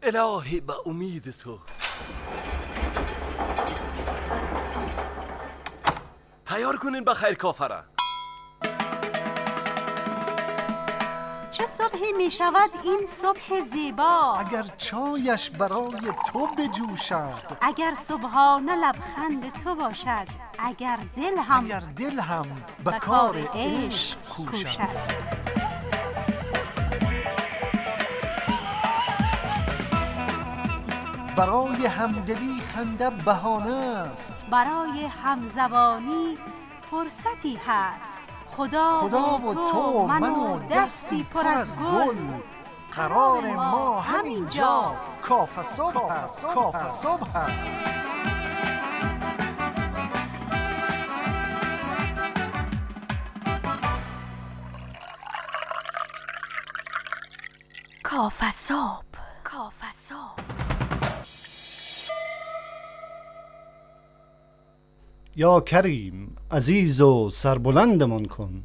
الهی به امید تو. تیار کنین بخیر کافره. چه صبحی می شود این صبح زیبا، اگر چایش برای تو بجوشد، اگر صبحانه لبخند تو باشد، اگر دل هم به کار عشق کوشد. برای همدلی خنده بهانه است، برای همزبانی فرصتی هست. خدا و تو من و دستی پر از گل، قرار ما همینجا کافه صبح هست. کافه صبح. یا کریم عزیز و سربلندمان کن.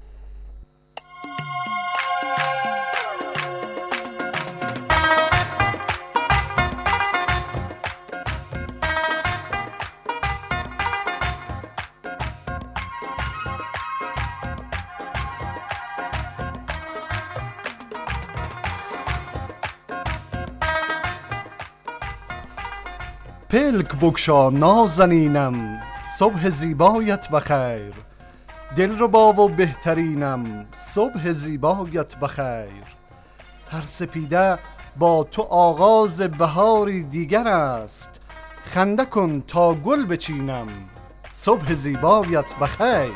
پلک بگشا نازنینم، صبح زیبایت بخیر. دلربا و بهترینم، صبح زیبایت بخیر. هر سپیده با تو آغاز بهاری دیگر است، خنده کن تا گل بچینم، صبح زیبایت بخیر.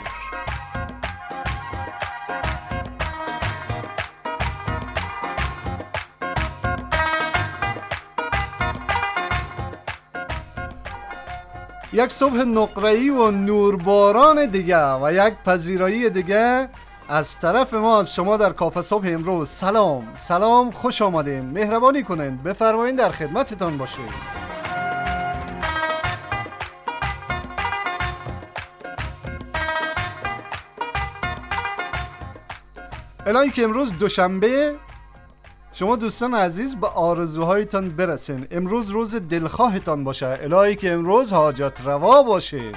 یک صبح نقره‌ای و نورباران دیگه و یک پذیرایی دیگه از طرف ما از شما در کافه صبح امروز. سلام، خوش آمدین. مهربانی کنین بفرمایین در خدمتتان باشیم. الهی که امروز دوشنبه شما دوستان عزیز به آرزوهایتان برسین. امروز روز دلخواهتان باشه. الهی که امروز حاجت روا باشین.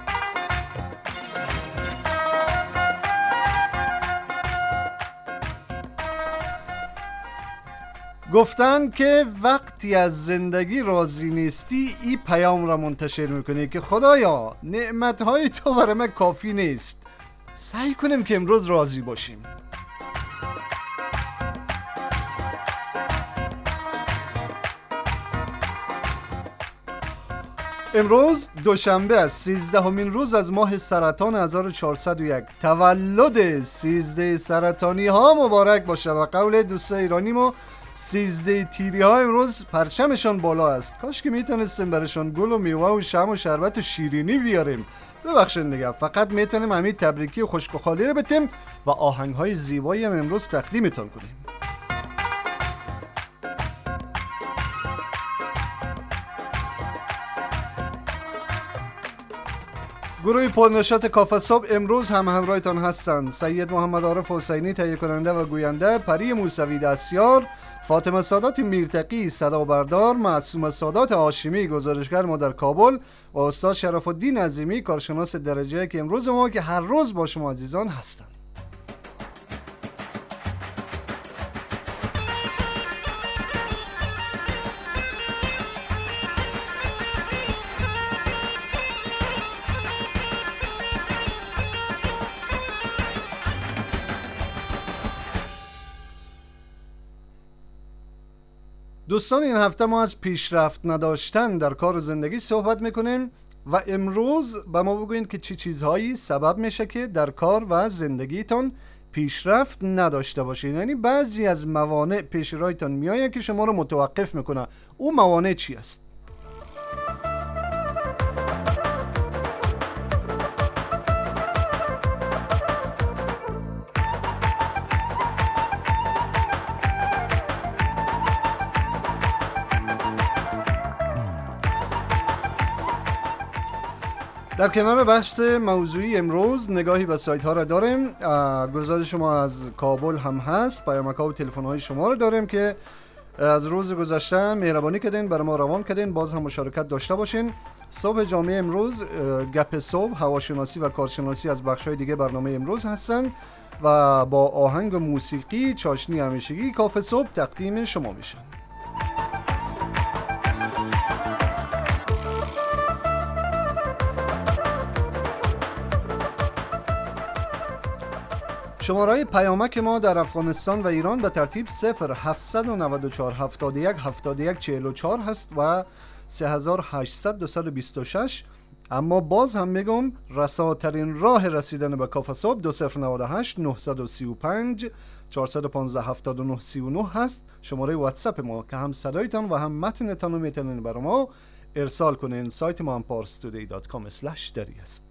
گفتن که وقتی از زندگی راضی نیستی این پیام را منتشر میکنی که خدایا نعمتهای تو برای من کافی نیست. سعی کنیم که امروز راضی باشیم. امروز دوشنبه است، 13مین روز از ماه سرطان 1401. تولد 13 سرطانی ها مبارک باشه و قول دوست ایرانی ما 13 تیری ها امروز پرچمشان بالا است. کاش که میتونستیم برشان گل و میوه و شمع و شربت و شیرینی بیاریم. ببخشید دیگه، فقط میتونیم همین تبریکی و خشک و خالی رو بتیم و آهنگ های زیبایی هم امروز تقدیمتان کنیم. گروه پرنشاط کافه صبح امروز هم همراهتان هستند. سید محمد عارف حسینی تهیه کننده و گوینده، پری موسوی دستیار، فاطمه سادات میرتقی صدا بردار، معصومه سادات هاشمی گزارشگر ما در کابل و استاد شرف الدین عظیمی کارشناس درجه که امروز ما که هر روز با شما عزیزان هستند. دوستان این هفته ما از پیشرفت نداشتن در کار و زندگی صحبت میکنیم و امروز به ما بگوین که چه چیزهایی سبب میشه که در کار و زندگیتان پیشرفت نداشته باشین. یعنی بعضی از موانع پیش رویتان میایه که شما رو متوقف میکنه. اون موانع چی است؟ در کنار بحث موضوعی امروز نگاهی به سایت ها را داریم. گزارش شما از کابل هم هست، پیامک ها و تلفن های شما را داریم که از روز گذشته مهربانی کردین برای ما روان کردین، باز هم مشارکت داشته باشین. صبح جامعه امروز گپ صبح، هواشناسی و کارشناسی از بخش‌های دیگه برنامه امروز هستن و با آهنگ موسیقی چاشنی همیشگی کافه صبح تقدیم شما میشن. شماره‌های پیامک ما در افغانستان و ایران به ترتیب 0794 71 71 44 هست و 3800 226. اما باز هم میگم رساترین راه رسیدن به کافه صبح 2098 935 415 7939 هست. شماره واتساپ ما که هم صدایتان و هم متنتان رو میتونین برای ما ارسال کنین. سایت ما هم parstoday.com/dari است.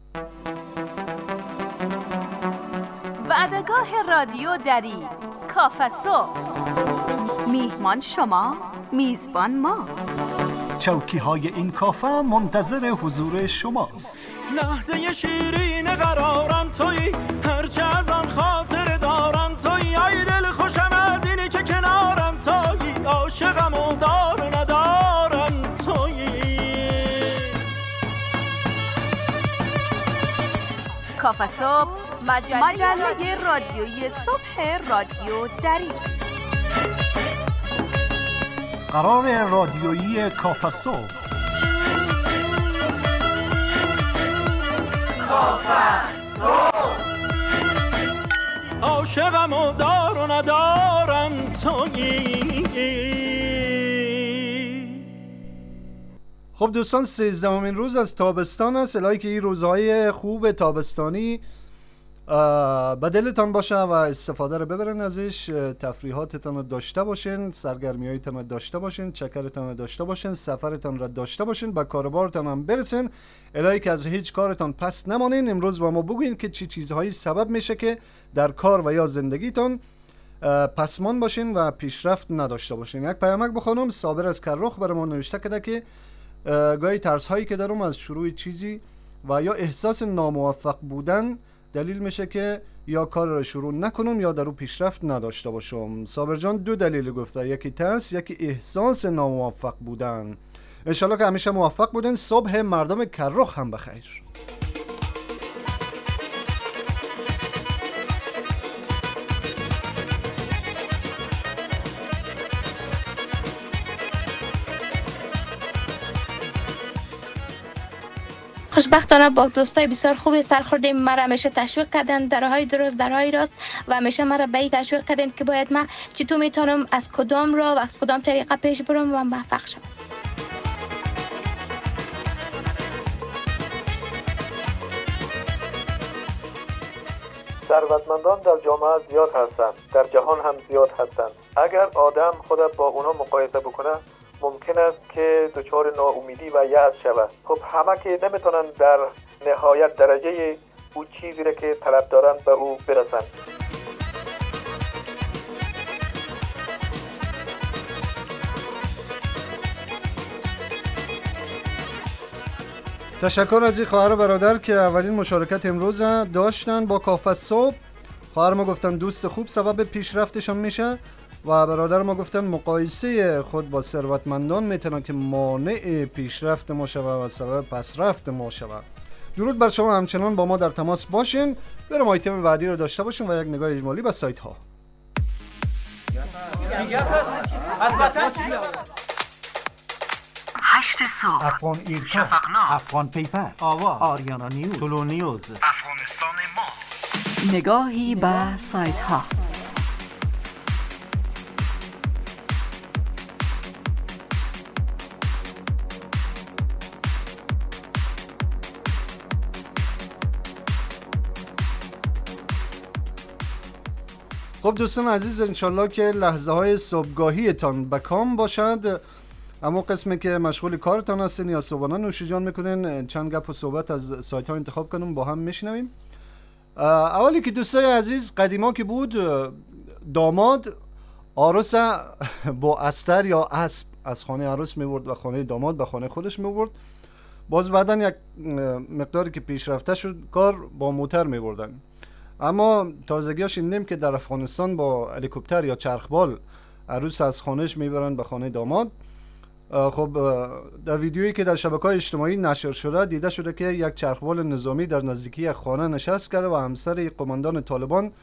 وعدگاه رادیو دری، کافه صبح. میهمان شما، میزبان ما. چوکی های این کافه منتظر حضور شماست. لحظه شیرین قرارم تویی، هرچه از آن خاطر دارم تویی. ای دل خوشم از اینی که کنارم تویی، عاشقم و دار و ندارم تویی. کافه صبح، مجله رادیویی صبح رادیو دری. قرار رادیویی کافه صبح. کافه صبح. عاشقم و دار و ندارم تویی. خب دوستان، 13مین روز از تابستان است. الهی که این روزهای خوب تابستانی به دلتان باشه و استفاده رو ببرن ازش. تفریحاتتان رو داشته باشین، سرگرمیایتان رو داشته باشین، چکرتان رو داشته باشین، سفرتان رو داشته باشین، به کاربارتان هم برسین. الهی که از هیچ کارتان پس نمانین. امروز با ما بگوین که چی چیزهایی سبب میشه که در کار و یا زندگیتان پسمان باشین و پیشرفت نداشته باشین. یک پیامک بخونم. صابر از کرخ برای ما نوشته کرده که گاهی ترس هایی که دارم از شروع چیزی و یا احساس ناموفق بودن دلیل میشه که یا کار رو شروع نکنم یا در او پیشرفت نداشته باشم. صابر جان دو دلیل گفته، یکی ترس، یکی احساس ناموفق بودن. انشالله که همیشه موفق بودن. صبح مردم کرخ هم بخیر. خوشبختانه با دوستای بسیار خوبی سر خوردیم. مرا همیشه تشویق کردن، درهای درست درهای راست، و همیشه مرا به این تشویق کردن که باید من چطور میتونم از کدام راه و از کدام طریقه پیش برم و موفق شم. ثروتمندان در جامعه زیاد هستند، در جهان هم زیاد هستند. اگر آدم خود با اونا مقایسه بکنه ممکن است که دچار ناامیدی و یأس شود. خب همه که نمیتونن در نهایت درجه او چیزی را که طلب دارن به او برسن. تشکر از این خواهر و برادر که اولین مشارکت امروز داشتن با کافه صبح. خواهر ما گفتن دوست خوب سبب پیشرفتشان میشه و برادر ما گفتن مقایسه خود با ثروتمندان میتونه که مانع پیشرفت ما شود و سبب پسرفت ما شود. درود بر شما. همچنان با ما در تماس باشین. بریم آیتم بعدی رو داشته باشیم و یک نگاه اجمالی به سایت ها. 8 صبح، افغان ایرکا، شفقنامه، افغان پیپر، آواز، آریانا نیوز، طلو نیوز، افغانستان ما. نگاهی به سایت ها. خب دوستان عزیز، انشالله که لحظه های صبحگاهیتان بکام باشد. اما قسمی که مشغول کارتان هستین یا صبحانه نوش جان میکنین، چند گپ و صحبت از سایت ها انتخاب کنیم با هم میشنویم. اولی که دوستای عزیز، قدیما که بود داماد عروس با استر یا اسب از خانه عروس میبرد و خانه داماد به خانه خودش میبرد. باز بعدن یک مقداری که پیشرفته شد کار با موتر میبردن. اما تازگی ها شنیدیم که در افغانستان با هلیکوپتر یا چرخبال عروس از خانهش میبرن به خانه داماد. خب در ویدیویی که در شبکه‌های اجتماعی نشر شده دیده شده که یک چرخبال نظامی در نزدیکی خانه نشست کرده و همسر قماندان طالبان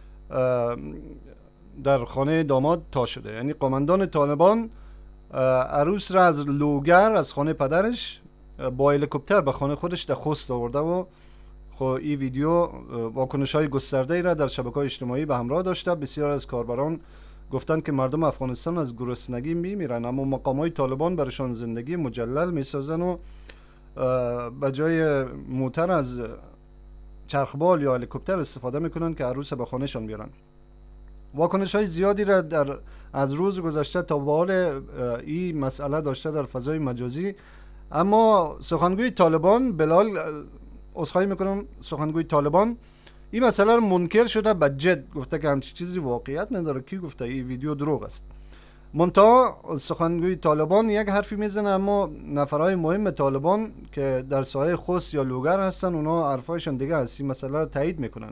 در خانه داماد تا شده. یعنی قماندان طالبان عروس را از لوگر از خانه پدرش با هلیکوپتر به خانه خودش در خوست آورده و خب این ویدیو واکنش‌های گسترده‌ای را در شبکه‌های اجتماعی به همراه داشته. بسیار از کاربران گفتند که مردم افغانستان از گرسنگی میمیرن اما مقام‌های طالبان برشان زندگی مجلل میسازن و به جای موتر از چرخبال یا هلیکوپتر استفاده میکنن که عروس به خانهشان بیارن. واکنش‌های زیادی را از روز گذشته تا به حال این مسئله داشته در فضای مجازی. اما سخنگوی طالبان بلال عذرخواهی میکنم سخنگوی طالبان این مسئله رو منکر شده به جد، گفته که همچین چیزی واقعیت نداره. کی گفته این ویدیو دروغ است؟ منتها سخنگوی طالبان یک حرفی میزنه اما نفرهای مهم طالبان که در ساحه خوست یا لوگر هستن اونا حرفایشون دیگه است، این مسئله رو تایید میکنن.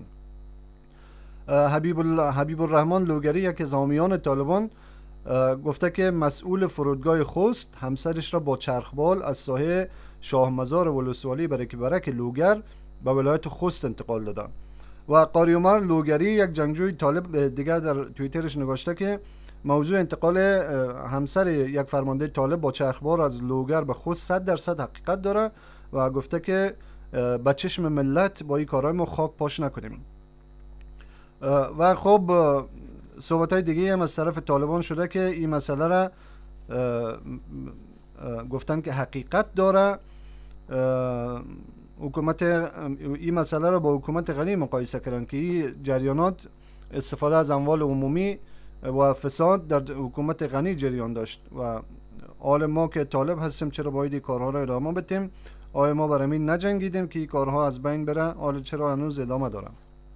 حبیب الرحمن لوگری یک از حامیان طالبان گفته که مسئول فرودگاه خوست همسرش را با چرخبال از ساحه شاه مزار ولسوالی برک لوگر به ولایت خوست انتقال داده. و قاری عمر لوگری یک جنگجوی طالب دیگر در توییترش نگاشته که موضوع انتقال همسر یک فرمانده طالب با چرخبال از لوگر به خوست 100% حقیقت داره و گفته که به چشم ملت با این کارهای ما خاک پاش نکنیم. و خب صحبت‌های دیگه هم از طرف طالبان شده که این مسئله را گفتن که حقیقت داره. حکومت این مسئله را با حکومت غنی مقایسه کردن که این جریانات استفاده از اموال عمومی و فساد در حکومت غنی جریان داشت و حال ما که طالب هستیم چرا باید این کارها را ادامه بدیم؟ آیا ما برای این نجنگیدیم که این کارها از بین بره؟ حالا چرا هنوز ادامه دارم؟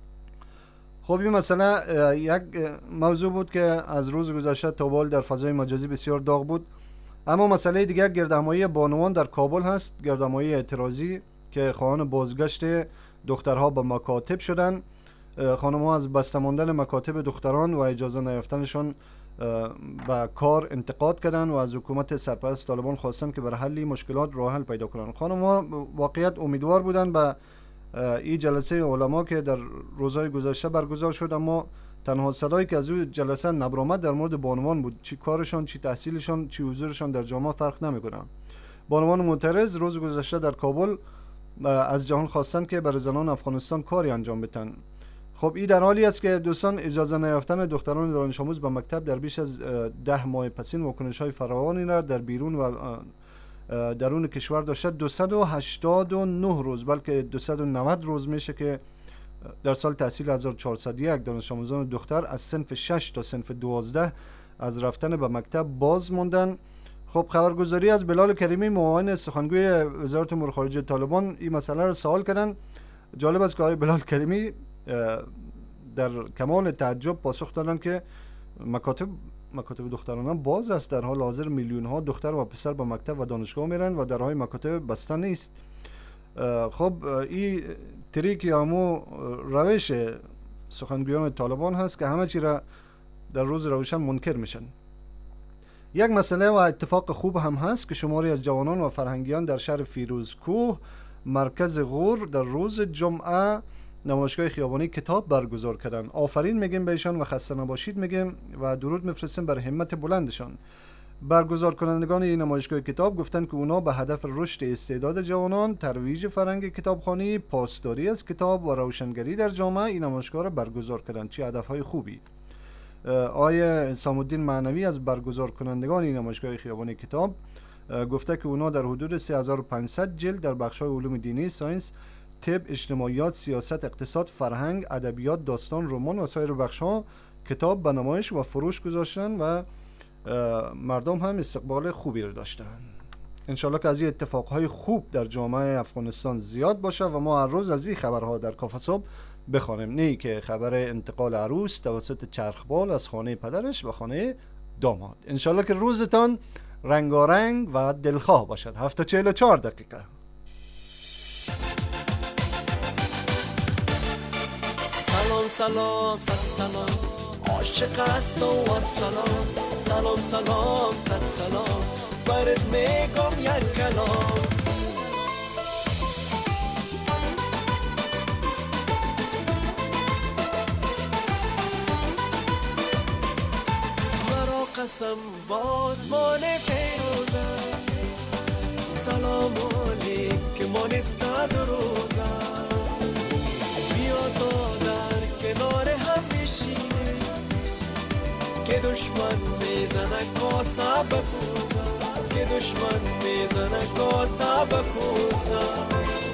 خب این مسئله یک موضوع بود که از روز گذشته تا بال در فضای مجازی بسیار داغ بود. اما مسئله دیگه گردهمایی بانوان در کابل هست، گردهمایی اعتراضی که خواهان بازگشت دخترها به مکاتب شدن. خانم‌ها از بسته ماندن مکاتب دختران و اجازه نیافتنشان به کار انتقاد کردن و از حکومت سرپرست طالبان خواستن که برای حل مشکلات راه حل پیدا کنن. خانم‌ها واقعیت امیدوار بودن به این جلسه علما که در روزهای گذشته برگزار شد، اما تنها صدایی که از اون جلسه نبرآمد در مورد بانوان بود. چی کارشان، چی تحصیلشان، چی حضورشان در جامعه فرق نمیکنه. بانوان معترض روز گذشته در کابل از جهان خواستند که برای زنان افغانستان کاری انجام بدن. خب این در حالی است که دوستان اجازه نیافتن دختران دانش آموز به مکتب در بیش از 10 ماه پسین واکنش‌های فراوانی را در بیرون و درون کشور داشته. 289 روز بلکه 290 روز میشه که در سال تحصیل 1401 دانش آموزان دختر از صنف 6 تا صنف 12 از رفتن به مکتب باز موندن. خب خبرگزاری از بلال کریمی معاون سخنگوی وزارت امور خارجه طالبان این مسئله را سوال کردن. جالب است که آقای بلال کریمی در کمال تعجب پاسخ دادن که مکاتب دخترانه باز است، در حال حاضر میلیون ها دختر و پسر به مکتب و دانشگاه میرن و درهای مکاتب بسته نیست. خب این تریک یا همو روش سخنگویان طالبان هست که همه چی را در روز روشن منکر میشن. یک مسئله و اتفاق خوب هم هست که شماری از جوانان و فرهنگیان در شهر فیروزکوه مرکز غور در روز جمعه نمایشگاه خیابانی کتاب برگزار کردن. آفرین میگیم بهشان و خسته نباشید میگیم و درود میفرستیم بر همت بلندشان. برگزار کنندگان این نمایشگاه کتاب گفتند که اونا به هدف رشد استعداد جوانان، ترویج فرهنگ کتابخوانی، پاسداری از کتاب و روشنگری در جامعه این نمایشگاه را برگزار کردند. چه هدفهای خوبی. آیه سامالدین معنوی از برگزار کنندگان این نمایشگاه خیابانی کتاب گفته که اونا در حدود 3500 جلد در بخش‌های علوم دینی، ساینس، طب، اجتماعیات، سیاست، اقتصاد، فرهنگ، ادبیات، داستان، رمان و سایر بخش‌ها کتاب به نمایش و فروش گذاشتن و مردم هم استقبال خوبی رو داشتن. انشالله که از این اتفاقهای خوب در جامعه افغانستان زیاد باشه و ما هر روز از این خبرها در کافه صبح بخوانیم، نه که خبر انتقال عروس توسط چرخبال از خانه پدرش به خانه داماد. انشالله که روزتان رنگارنگ و دلخواه باشد. 7:44 دقیقه. سلام سلام صد سلام عاشق است و السلام سلام سلام صد سلام برات میگم یک کلام مرا قسم بازمان پیروزم سلام علیکم استاد روزم بیا تا در کنار هم بشینیم که دشمن میزنه کاسه بکوزم که دشمن میزنه کاسه بکوزم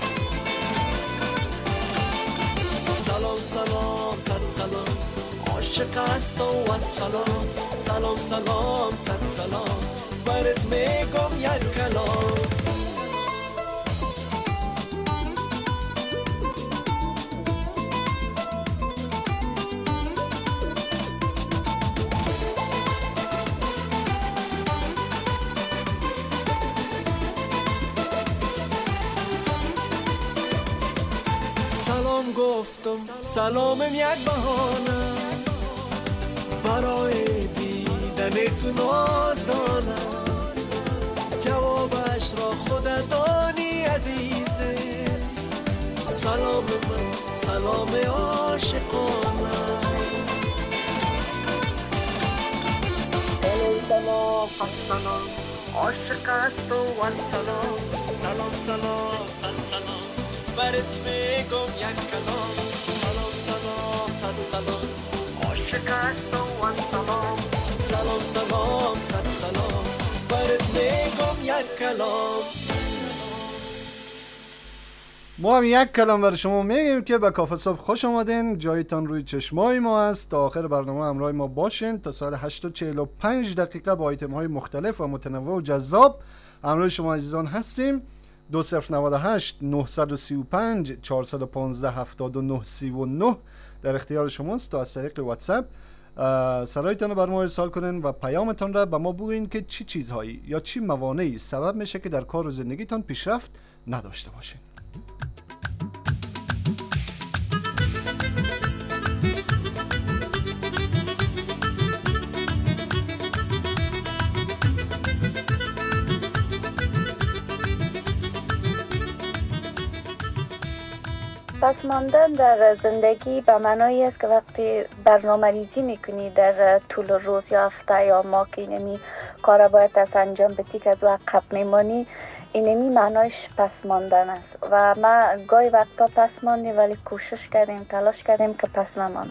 سلام سلام صد سلام عاشق است و السلام سلام سلام صد سلام برات میگم یک کلام سلام گفتم سلامم یک بهانه برای دیدن تو نازدانه جوابش را خودت دانی عزیزه سلام من سلام عاشقانه سلام سلام عاشق است و السلام سلام سلام سلام برات میگم یک کلام سلام سلام صد سلام عاشق است و السلام سلام سلام صد سلام برات میگم یک کلام ما هم یک کلام برای شما میگیم که به کافه صبح خوش آمدین. جایتان روی چشمای ما است. تا آخر برنامه همراه ما باشین. تا ساعت 8:45 دقیقه با آیتم های مختلف و متنوع و جذاب همراه شما عزیزان هستیم. 2098 935 415 7939 در اختیار شماست تا از طریق واتساپ صدایتان رو بر ما ارسال کنین و پیامتان را به ما بگوین که چی چیزهایی یا چی موانعی سبب میشه که در کار و زندگیتان پیشرفت نداشته باشین. پسماندن در زندگی به معنای است که وقتی برنامه‌ریزی میکنی در طول روز یا هفته یا ماه که اینمی کار باید از انجام بدی که از او عقب میمانی اینمی معنایش پسماندن است و ما گاهی وقتا پس ماندیم ولی کوشش کردیم تلاش کردیم که پس نمانیم.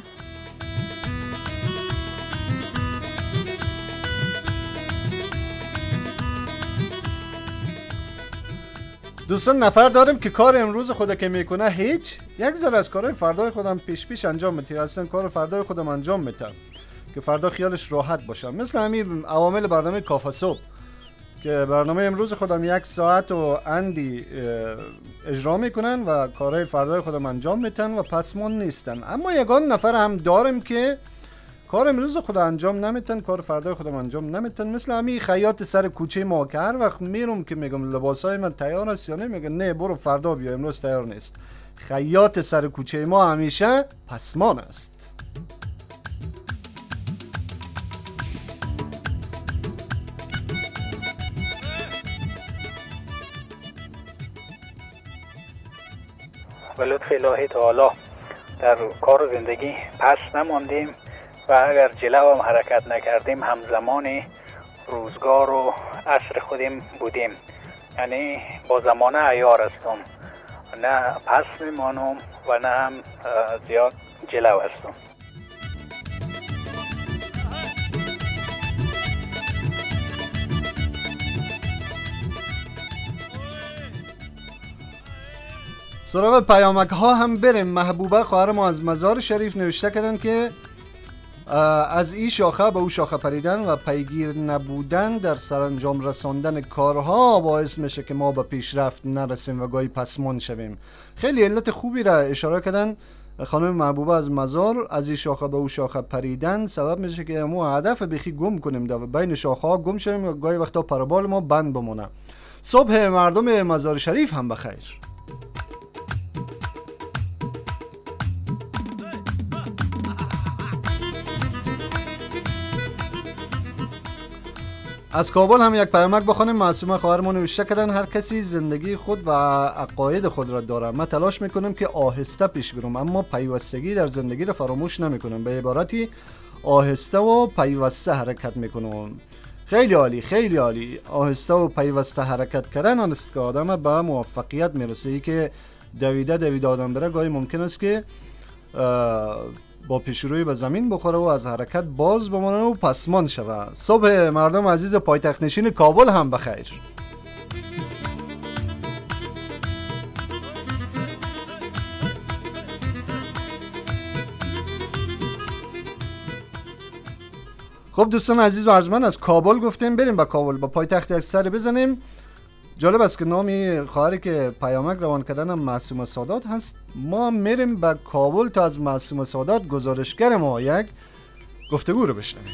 دوستان نفر داریم که کار امروز خود که میکنه هیچ یک ذره از کارهای فردای خودم پیش انجام میده. اصلا کار فردای خودم انجام میده که فردا خیالش راحت باشه. مثل همین عوامل برنامه کافه صبح که برنامه امروز خودم 1 ساعت و اندی اجرا میکنن و کارهای فردای خودم انجام میدن و پسمون نیستن. اما یگان نفر هم داریم که کار امروز خود انجام نمیتن، کار فردای خودم انجام نمیتن. مثل همین خیاط سر کوچه ما که هر وقت میرم که میگم لباسای من تیار است یا نه، میگه نه برو فردا بیا امروز تیار نیست. خیاط سر کوچه ما همیشه پسمان است. و لطف الهی تعالی در کار و زندگی پس نماندیم و اگر جلو هم حرکت نکردیم همزمان روزگار و عصر خودیم بودیم، یعنی با زمانه عیار هستم، نه پس میمانم و نه هم زیاد جلو هستم. سراغ پیامک ها هم بریم. محبوبه خواهر ما از مزار شریف نوشته کردن که از این شاخه به او شاخه پریدن و پیگیر نبودن در سرانجام رساندن کارها باعث میشه که ما به پیشرفت نرسیم و گاهی پسمان شویم. خیلی علت خوبی را اشاره کردن خانم محبوبه از مزار. از این شاخه به او شاخه پریدن سبب میشه که ما هدف بخی گم کنیم و بین شاخه ها گم شویم و گاهی وقتا پربال ما بند بمونه. صبح مردم مزار شریف هم بخیر. از کابل هم یک پیامک بخونیم. معصومه خواهرمون نوشته کردن هر کسی زندگی خود و عقاید خود را داره. ما تلاش میکنیم که آهسته پیش بریم اما پیوستگی در زندگی را فراموش نمیکنیم. به عبارتی آهسته و پیوسته حرکت میکنیم. خیلی عالی، خیلی عالی. آهسته و پیوسته حرکت کردن است که آدم به موفقیت میرسه. ای که دویده آدم بره گاهی ممکن است که با پیشروی به زمین بخوره و از حرکت باز بمانه و پسمان شوه. صبح مردم عزیز پایتخت نشین کابل هم بخیر. خب دوستان عزیز و ارجمند، از کابل گفتیم بریم به کابل، با پایتخت یک سر بزنیم. جالب است که نامی خواهری که پیامک روان کردن هم معصومه سادات هست. ما میریم به کابل تا از معصومه سادات گزارشگر ما یک گفتگو رو بشنویم.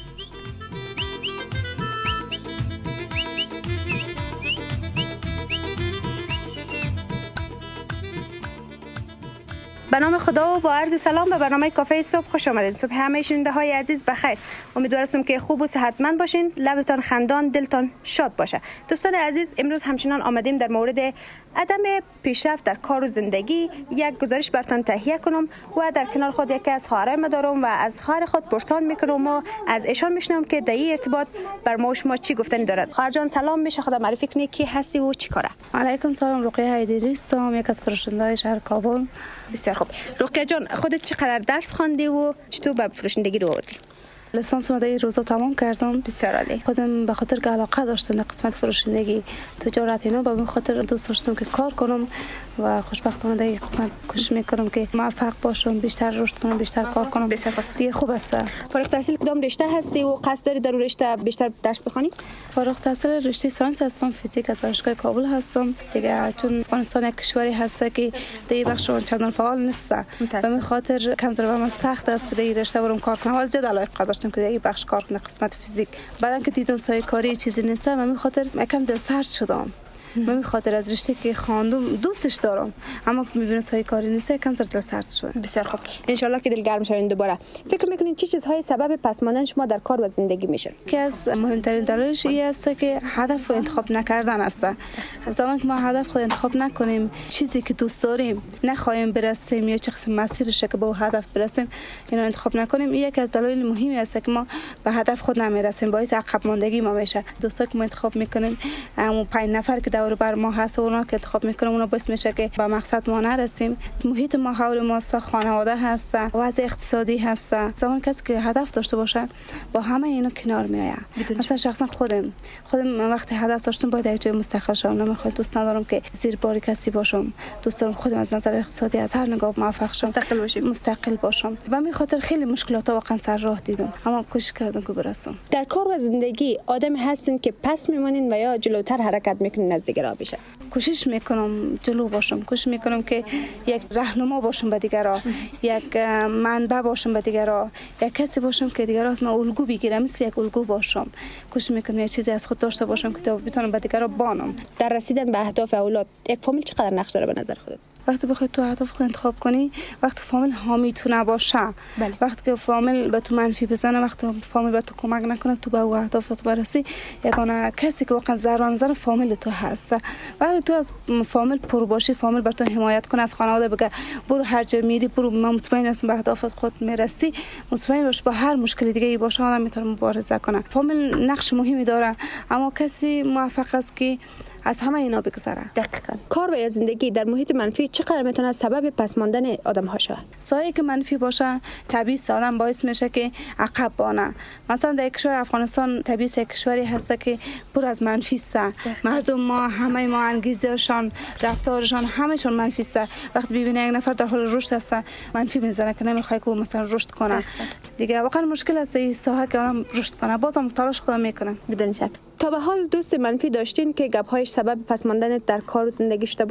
به نام خدا و با عرض سلام به برنامه کافه صبح خوش آمدید. صبح همه شنونده های عزیز بخیر. امیدوارم که خوب و صحتمند باشین، لبتان خندان، دلتان شاد باشه. دوستان عزیز، امروز همچنان آمدیم در مورد عدم پیشرفت در کار و زندگی یک گزارش براتون تهیه کنم و در کنار خود یکی از خواهرای دارم و از خواهر خود پرسان میکنم و از ایشان میشنوم که در این ارتباط بر ما و شما چی گفتنی دارد. خواهر جان سلام، میشه خدا معرفی کنی کی هستی و چی کاره؟ علیکم سلام، رقیه حیدری هستم، یک از فروشنده‌های شهر کابل. بسیار خوب. رقیه جان، خودت چقدر درس خواندی و چطور به فروشندگی رو آوردی؟ لیسانس مدرن روزا تمام کردم. بسیار عالی. خودم به خاطر که علاقه داشتم به قسمت فروشندگی تجارت اینا، به خاطر دوست داشتم که کار کنم و خوشبختانه در این قسمت کوشش میکنم که موفق باشم، بیشتر رشد کنم، بیشتر کار کنم. بسیار خوب. دیگه خوب است. فارغ التحصیل کدام رشته هستی و قصد داری در رشته بیشتر درس بخونی؟ فارغ التحصیل رشته ساینس هستم، فیزیک از دانشگاه کابل هستم. دیگه چون افغانستان یک کشوری هست که در این بخش چندان فعال نیست، به این خاطر کم ضربه من سخت است که در این رشته برم کار کنم. از زیاد علاقه داشتم که در این بخش کار کنم، قسمت فیزیک. بعدم که دیدم سایه کاری چیزی نیست، به این خاطر یکم دلسرد شدم. من خاطر از رشته که خواندم دوستش دارم، اما میبینم سایه کاری نیست، کم دل سرد شده. بسیار خوب، ان شاء الله که دلگرم شوین دوباره. فکر میکنین چه چیزهای سبب پس ماندن شما در کار و زندگی میشه؟ که از مهمترین دلایلش این است که هدف انتخاب نکردن است. زمانی که ما هدف خود انتخاب نکنیم، چیزی که دوست داریم نخواهیم برسیم یا چه قسم مسیرش که به اون هدف برسیم اینو انتخاب نکنیم، این یکی از دلایل مهمی است که ما به هدف خود نمیرسیم، باعث عقب ماندگی ما میشه. دوستایی که ما انتخاب میکنیم، اون 5 نفر که دور بر ما هست، اونا که انتخاب میکنیم، اونا باعث میشه که به مقصد ما نرسیم. محیط ما حول ما است، خانواده هست، وضع اقتصادی هست. زمان کسی که هدف داشته باشه با همه اینا کنار میآید. مثلا شخصا خودم وقتی هدف داشتم باید یک جای مستقل شم، نمیخوام، دوست ندارم که زیر بار کسی باشم. دوست دارم خودم از نظر اقتصادی از هر نگاه موفق شم، مستقل باشم. و همین خاطر خیلی مشکلات واقعا سر راه دیدم، اما کوشش کردم که برسم. در کار و زندگی آدم هستین که پس میمونین و یا جلوتر حرکت میکنین از دیگران بشه؟ کوشش میکنم جلو باشم، کوشش میکنم که یک راهنما باشم به دیگران، یک منبع باشم به دیگران، یک کسی باشم که دیگران از من الگو بگیرم، مثل یک الگو باشم. کوشش میکنم یک چیزی از خود داشته باشم که بتونم به دیگران بانم. در رسیدن به اهداف اولاد یک فامیل چقدر نقش داره به نظر خودت؟ وقتی بخوای تو اهداف خود انتخاب کنی، وقتی فامیل حامی تو نباشه، وقتی که فامیل به تو منفی بزنه، وقتی فامیل به تو کمک نکنه تو به اهدافت برسی، یگانه کسی که واقعا ضرر میزنه فامیل تو هست. وقتی تو از فامیل پر باشی، فامیل بر تو حمایت کنه، از خانواده بگه برو هر جا میری برو، من مطمئن هستم به اهدافت خود میرسی، مطمئن باش با هر مشکلی دیگه ای باشه آدم میتونه مبارزه کنه. فامیل نقش مهمی داره، اما کسی موفق است که از همه اینا بگذره. دقیقاً. کار و زندگی در محیط منفی چقدر میتونه سبب پس ماندن آدم ها شود؟ سایه که منفی باشه طبیعی آدم باعث میشه که عقب بانه. مثلا در کشور افغانستان طبیعی کشوری هست که پر از منفی است. مردم ما همه ما انگیزشان، رفتارشان همهشون منفی است. وقتی ببینه یک نفر در حال رشد است، منفی میزنه که نمیخواد که مثلا رشد کنه. دیگه واقعا مشکل است این ساحه که آدم رشد کنه. بازم تلاش خودم میکنم بدون شک. تا به حال دوست منفی داشتین که گپ‌هایش سبب پس ماندن در کار و زندگی شده باشه؟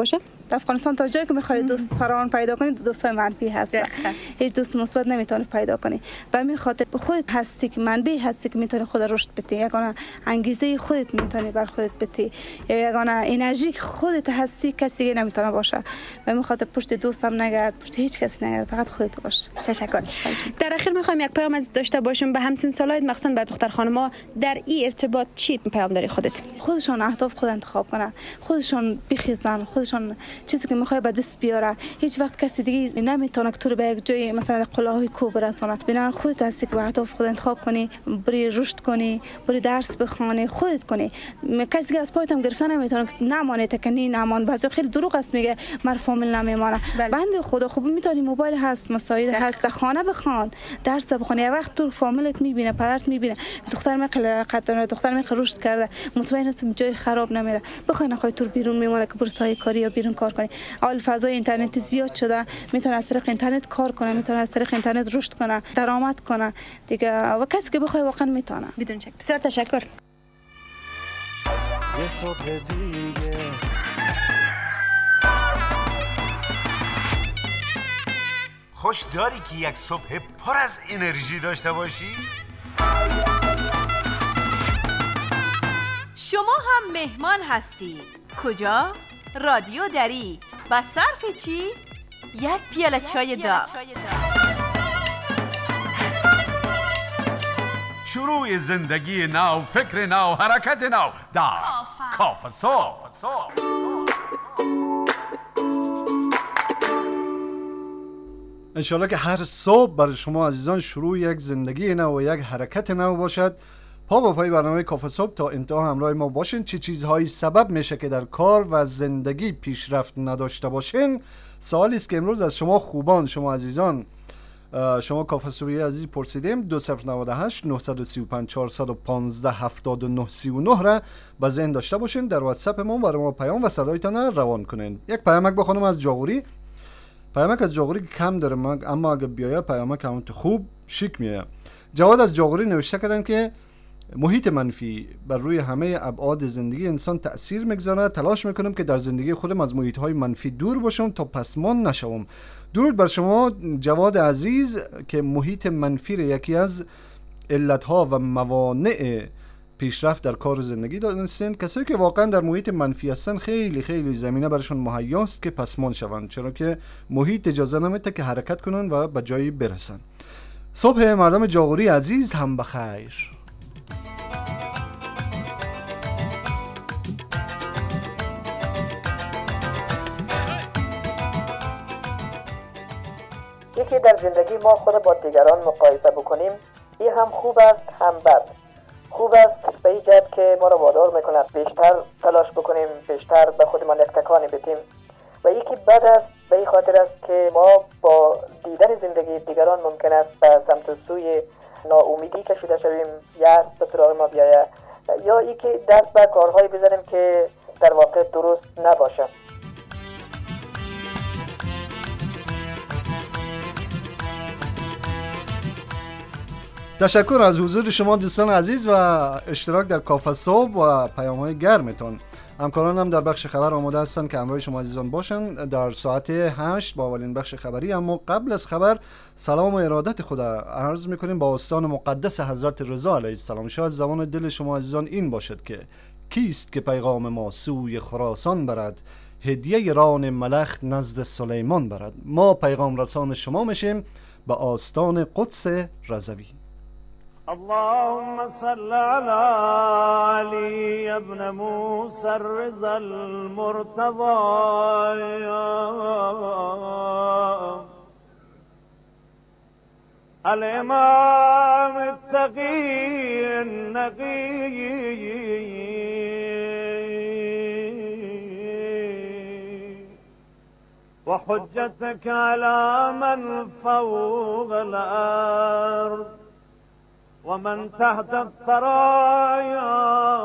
در افغانستان تا جایی که میخواید دوست فراوان پیدا کنید دوستای منفی هستن، هیچ دوست مثبت نمیتونی پیدا کنی. و می خاطر خودت هستی که منبع هستی که میتونی خود رشد بدی، یگانه انگیزه خودت میتونی بر خودت بدی، یگانه انرژی خودت هستی، کسی نمیتونه باشه. و می خاطر پشت دوستم نگرد، پشت هیچ کسی نگرد، فقط خودت باش. تشکر. در اخیر میخوایم یک پیام از داشته باشیم به همسن سالایت، مخصوصا بر دختر خانم‌ها. در این ارتباط چی پیام داری خودت؟ خودشان اهداف خود انتخاب کنن، خودشان بخیزن، خودشان چیزی که میخواد به دست بیاره. هیچ وقت کسی دیگه نمیتونه که تو رو به یک جای مثلا قله‌های کوه برسونه. بنابراین خودت هستی که اهداف خود انتخاب کنی، بری رشد کنی، بری درس بخونی، خودت کنی. کسی که از پایت هم گرفتن نمیتونه نمانه تکنی نمان. بعضی خیلی دروغ است میگه مر فامیل نمیمانه. بنده خدا خوب میتونی موبایل هست، مساعد هست، در خانه بخوان، درس بخونی. یه وقت تو فامیلت میبینه، پدرت میبینه، دختر میخواد دختر میخواد رشد کرده، مطمئن هستم جای خراب نمیره. بخوای نخوای تو بیرون میمونه که برو سایه کاری یا بیرون کار کنی. اول فضای اینترنت زیاد شده، میتونه از طریق اینترنت کار کنه، میتونه از طریق اینترنت رشد کنه، درآمد کنه دیگه. و کسی که بخوای واقعا میتونه. بدون شک. بسیار تشکر. یه صبح دیگه خوش داری که یک صبح پر از انرژی داشته باشی؟ شما هم مهمان هستید. کجا؟ رادیو دری. و صرف چی؟ یک پیاله چای داغ. شروع زندگی نو، فکر نو، حرکت نو در کافه صبح. انشالله که هر صبح برای شما عزیزان شروع یک زندگی نو و یک حرکت نو باشد. پا با پای برنامه کافه صبح تا انتها همراه ما باشین. چه چیزهایی سبب میشه که در کار و زندگی پیشرفت نداشته باشین؟ سوالی است که امروز از شما خوبان، شما عزیزان، شما کافه صبحی عزیز پرسیدیم. 2098 935 415 7939 را به ذهن داشته باشین. در واتساپ ما برای ما پیام و صدایتان روان کنین. یک پیامک بخونم از جاغوری. پیامک از جاغوری کم داره اما اگه بیایه پیامک همونت خوب شیک میایه. جواد از جاغوری نوشته کردن که محیط منفی بر روی همه ابعاد زندگی انسان تأثیر میگذاره. تلاش میکنم که در زندگی خودم از محیط های منفی دور باشم تا پسمان نشوم. درود بر شما جواد عزیز که محیط منفی را یکی از علتها و موانع پیشرفت در کار و زندگی دانستین. کسایی که واقعا در محیط منفی هستن خیلی خیلی زمینه برشون مهیاست که پسمان شوند، چرا که محیط اجازه نمیده که حرکت کنن و به جایی برسن. صبح مردم جاغوری عزیز هم بخیر. یکی در زندگی ما خود با دیگران مقایسه بکنیم، این هم خوب است هم بد. خوب است به این جهت که ما را وادار میکند بیشتر تلاش بکنیم، بیشتر به خودمان یک تکانی بدیم. و یکی بد است به این خاطر است که ما با دیدن زندگی دیگران ممکن است به سمت و سوی ناامیدی کشیده شویم، یأس به سراغ ما بیاید، یا ای که دست به کارهایی بزنیم که در واقع درست نباشه. تشکر از حضور شما دوستان عزیز و اشتراک در کافه صبح و پیام‌های گرمتان. همکارانم در بخش خبر آماده هستند که همراه شما عزیزان باشن در ساعت 8 با اولین بخش خبری. اما قبل از خبر سلام و ارادت خدا عرض می‌کنیم با آستان مقدس حضرت رضا علیه السلام. شاید زبان دل شما عزیزان این باشد که کیست که پیغام ما سوی خراسان برد، هدیه ران ملخ نزد سلیمان برد. ما پیغام رسان شما میشیم به آستان قدس رضوی. اللهم صل على علي ابن موسى الرضا المرتضى الامام التقي النقي وحجتك على من فوق الارض ومن تحت الثرايا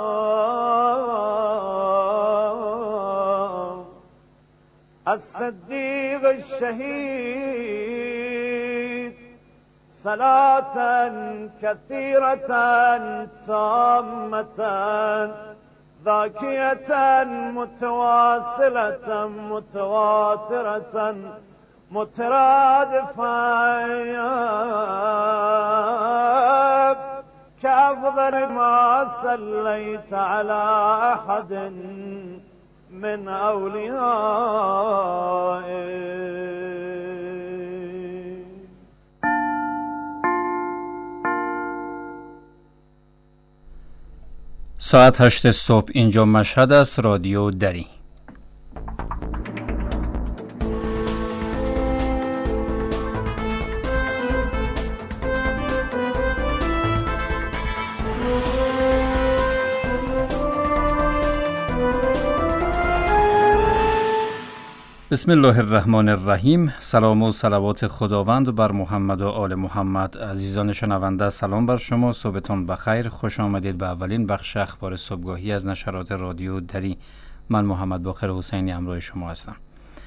الصديق الشهيد صلاة كثيرة تامة ذاكية متواصلة متواترة مترادفة كأفضل ما صليت على أحد من أوليائي. ساعت 8 صبح اینجا مشهد است. رادیو دری. بسم الله الرحمن الرحیم. سلام و صلوات خداوند بر محمد و آل محمد. عزیزان شنونده سلام بر شما، صبحتون بخیر. خوش آمدید به اولین بخش اخبار صبحگاهی از نشرات رادیو دری. من محمد باقر حسینی همراه شما هستم.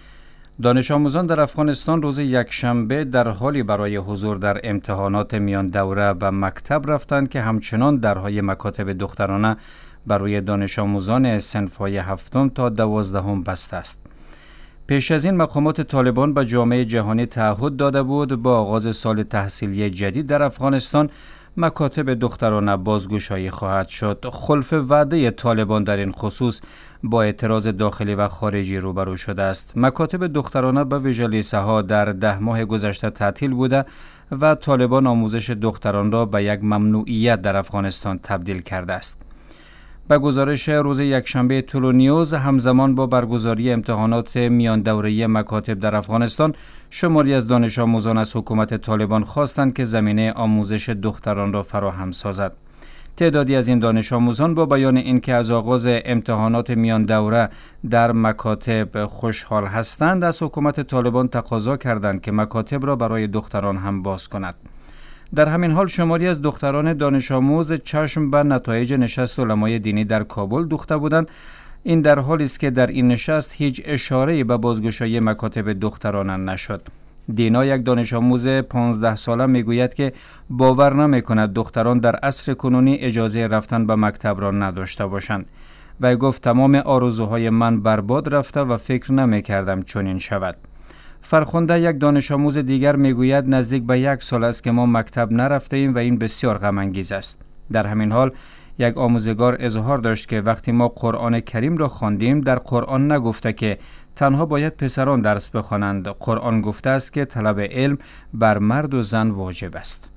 دانش آموزان در افغانستان روز یکشنبه در حالی برای حضور در امتحانات میان دوره به مکتب رفتند که همچنان درهای مکاتب دخترانه برای دانش آموزان صنف‌های 7 تا 12 بسته است. پیش از این مقامات طالبان به جامعه جهانی تعهد داده بود با آغاز سال تحصیلی جدید در افغانستان مکاتب دخترانه بازگشایی خواهد شد. خلف وعده طالبان در این خصوص با اعتراض داخلی و خارجی روبرو شده است. مکاتب دخترانه به ویژه لیسه‌ها در 10 ماه گذشته تعطیل بوده و طالبان آموزش دختران را به یک ممنوعیت در افغانستان تبدیل کرده است. به گزارش روز یکشنبه تولونیوز، همزمان با برگزاری امتحانات میان دوره‌ای مکاتب در افغانستان، شماری از دانش آموزان از حکومت طالبان خواستند که زمینه آموزش دختران را فراهم سازد. تعدادی از این دانش آموزان با بیان اینکه از آغاز امتحانات میان دوره در مکاتب خوشحال هستند، از حکومت طالبان تقاضا کردند که مکاتب را برای دختران هم باز کند. در همین حال شماری از دختران دانش آموز چشم به نتایج نشست علمای دینی در کابل دوخته بودند. این در حالی است که در این نشست هیچ اشاره‌ای به بازگشایی مکاتب دخترانه نشد. دینا، یک دانش آموز 15 ساله، میگوید که باور نمی‌کند دختران در عصر کنونی اجازه رفتن به مکتب را نداشته باشند. و گفت تمام آرزوهای من برباد رفته و فکر نمی‌کردم چنین شود. فرخنده، یک دانش آموز دیگر، میگوید نزدیک به 1 سال است که ما مکتب نرفته ایم و این بسیار غم انگیز است. در همین حال یک آموزگار اظهار داشت که وقتی ما قرآن کریم را خواندیم، در قرآن نگفته که تنها باید پسران درس بخوانند. قرآن گفته است که طلب علم بر مرد و زن واجب است.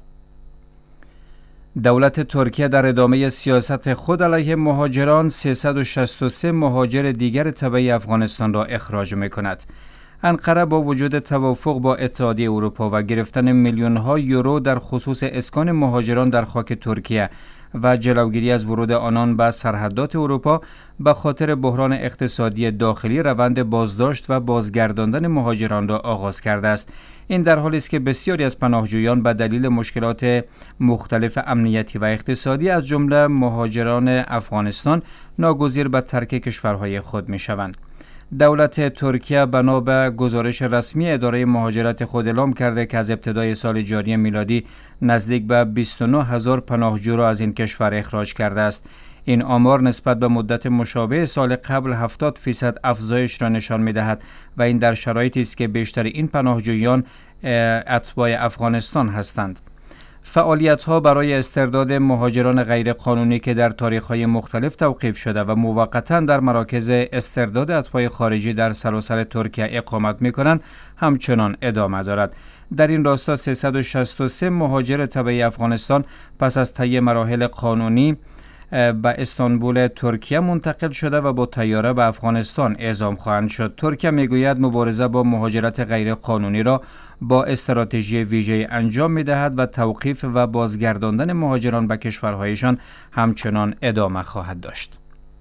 دولت ترکیه در ادامه سیاست خود علیه مهاجران 363 مهاجر دیگر تبعی افغانستان را اخراج می‌کند. انقره با وجود توافق با اتحادیه اروپا و گرفتن میلیون‌ها یورو در خصوص اسکان مهاجران در خاک ترکیه و جلوگیری از ورود آنان به سرحدات اروپا، به خاطر بحران اقتصادی داخلی روند بازداشت و بازگرداندن مهاجران را آغاز کرده است. این در حالی است که بسیاری از پناهجویان به دلیل مشکلات مختلف امنیتی و اقتصادی، از جمله مهاجران افغانستان، ناگزیر به ترک کشورهای خود می‌شوند. دولت ترکیه بنا به گزارش رسمی اداره مهاجرت خود اعلام کرده که از ابتدای سال جاری میلادی نزدیک به 29,000 پناهجو را از این کشور اخراج کرده است. این آمار نسبت به مدت مشابه سال قبل 70% افزایش را نشان می‌دهد و این در شرایطی است که بیشتر این پناهجویان اتباع افغانستان هستند. فعالیت‌ها برای استرداد مهاجران غیرقانونی که در تاریخ‌های مختلف توقیف شده و موقتاً در مراکز استرداد اتباع خارجی در سراسر ترکیه اقامت می‌کنند همچنان ادامه دارد. در این راستا 363 مهاجر تبعی افغانستان پس از طی مراحل قانونی به استانبول ترکیه منتقل شده و با طیاره به افغانستان اعزام خواهند شد. ترکیه میگوید مبارزه با مهاجرت غیر قانونی را با استراتژی ویژه انجام میدهد و توقیف و بازگرداندن مهاجران به کشورهایشان همچنان ادامه خواهد داشت.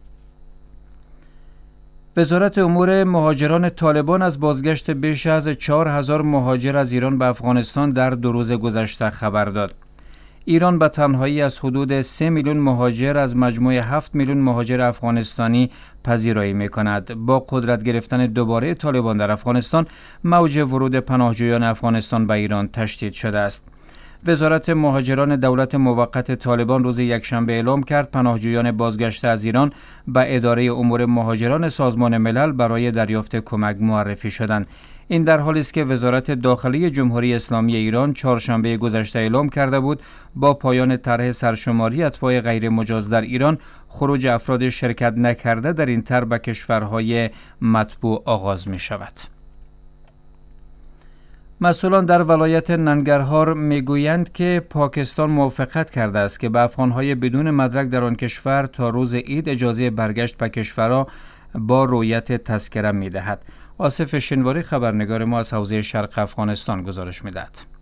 وزارت امور مهاجران طالبان از بازگشت بیش از 4,000 مهاجر از ایران به افغانستان در 2 روز گذشته خبر داد. ایران به تنهایی از حدود 3 میلیون مهاجر از مجموع 7 میلیون مهاجر افغانستانی پذیرایی می‌کند. با قدرت گرفتن دوباره طالبان در افغانستان، موج ورود پناهجویان افغانستان به ایران تشدید شده است. وزارت مهاجران دولت موقت طالبان روز یکشنبه اعلام کرد پناهجویان بازگشته از ایران به اداره امور مهاجران سازمان ملل برای دریافت کمک معرفی شدند. این در حالی است که وزارت داخلی جمهوری اسلامی ایران چهارشنبه گذشته اعلام کرده بود با پایان طرح سرشماری اتباع غیر مجاز در ایران، خروج افراد شرکت نکرده در این طرح به کشورهای مطبوع آغاز می شود. مسئولان در ولایت ننگرهار میگویند که پاکستان موافقت کرده است که به افغانهای بدون مدرک در آن کشور تا روز عید اجازه برگشت به کشورها با رویت تذکره می‌دهد. آصف شنواری خبرنگار ما از حوزه شرق افغانستان گزارش می‌دهد.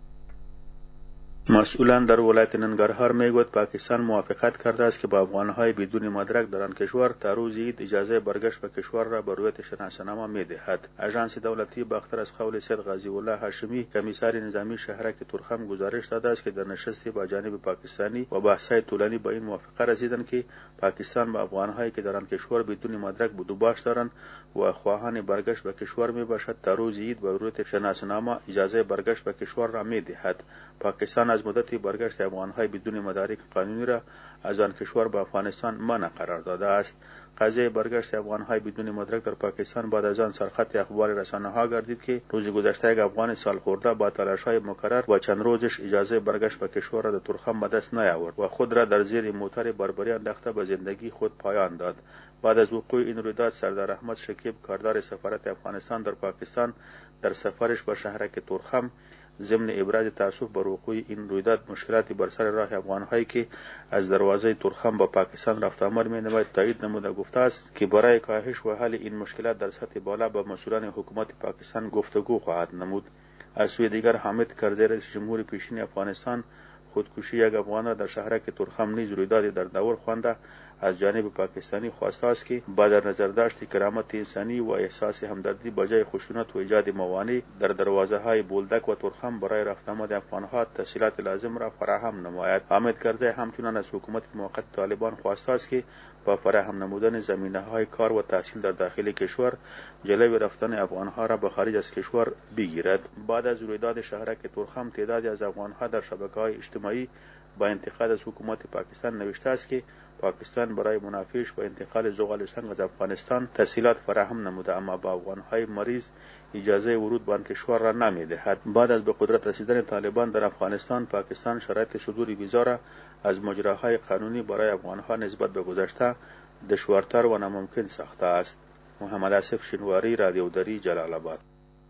مسئولان در ولایت ننگرهار میگوید پاکستان موافقت کرده است که با افغانهای بدون مدرک در آن کشور تا روز عید اجازه برگشت به کشور را به رویت شناسنامه میدهد. آژانس دولتی باختر از قول سید غازی الله هاشمی کمیسر نظامی شهرک تورخم گزارش داده است که در نشستی با جانب پاکستانی و بحث‌های طولانی به این موافقه رسیدند که پاکستان با افغانهایی که در آن کشور بدون مدرک بدوباش دارند و خواهان برگشت به کشور میباشد تا روز عید به رویت شناسنامه اجازه برگشت به کشور را میدهد. پاکستان از مدت برگشت افغانهای بدون مدارک قانونی را از آن کشور به افغانستان منع قرار داده است. قضیه برگشت افغانهای بدون مدرک در پاکستان بعد از آن سرخط اخبار رسانه‌ها گردید که روز گذشته یک افغان سالخورده با تلاش‌های مکرر و چند روزش اجازه برگشت به کشور را در تورخم به دست نیاورد و خود را در زیر موتر بربری انداخته به زندگی خود پایان داد. بعد از وقوع این رویداد سردار احمد شکیب کاردار سفارت افغانستان در پاکستان در سفرش به شهرک تورخم ضمن ابراز تأسف بر وقوع این رویداد مشکلاتی بر سر راه افغانهایی که از دروازه تورخم به پاکستان رفت آمد می‌نماید تایید نموده گفته است که برای کاهش و حل این مشکلات در سطح بالا با مسئولان حکومت پاکستان گفتگو خواهد نمود. از سوی دیگر حامد کرزی رئیس جمهور پیشین افغانستان خودکشی یک افغان را در شهرک تورخم نیز رویدادی در دور خوانده از جانب پاکستانی خواسته است که با در نظر داشت کرامت انسانی و احساس همدردی بجای خشونت و ایجاد موانع در دروازه های بولدک و تورخم برای رفت آمد افغانها تسهیلات لازم را فراهم نماید. حامد کرزی همچنان از حکومت موقت طالبان خواسته است که با فراهم نمودن زمینه های کار و تحصیل در داخل کشور جلوی رفتن افغانها را به خارج از کشور بگیرد. بعد از رویداد شهرک تورخم تعدادی از افغانها در شبکه‌های اجتماعی با انتقاد از حکومت پاکستان نوشته است که پاکستان برای منافیش و انتقال زغال سنگ از افغانستان تسهیلات فراهم نموده اما با افغانهای مریض اجازه ورود به آن کشور را نمیدهد. بعد از به قدرت رسیدن طالبان در افغانستان، پاکستان شرایط صدور ویزا را از مجراهای قانونی برای افغانها نسبت به گذشته دشوارتر و ناممکن ساخته است. محمد آصف شنواری، رادیو دری، جلال آباد.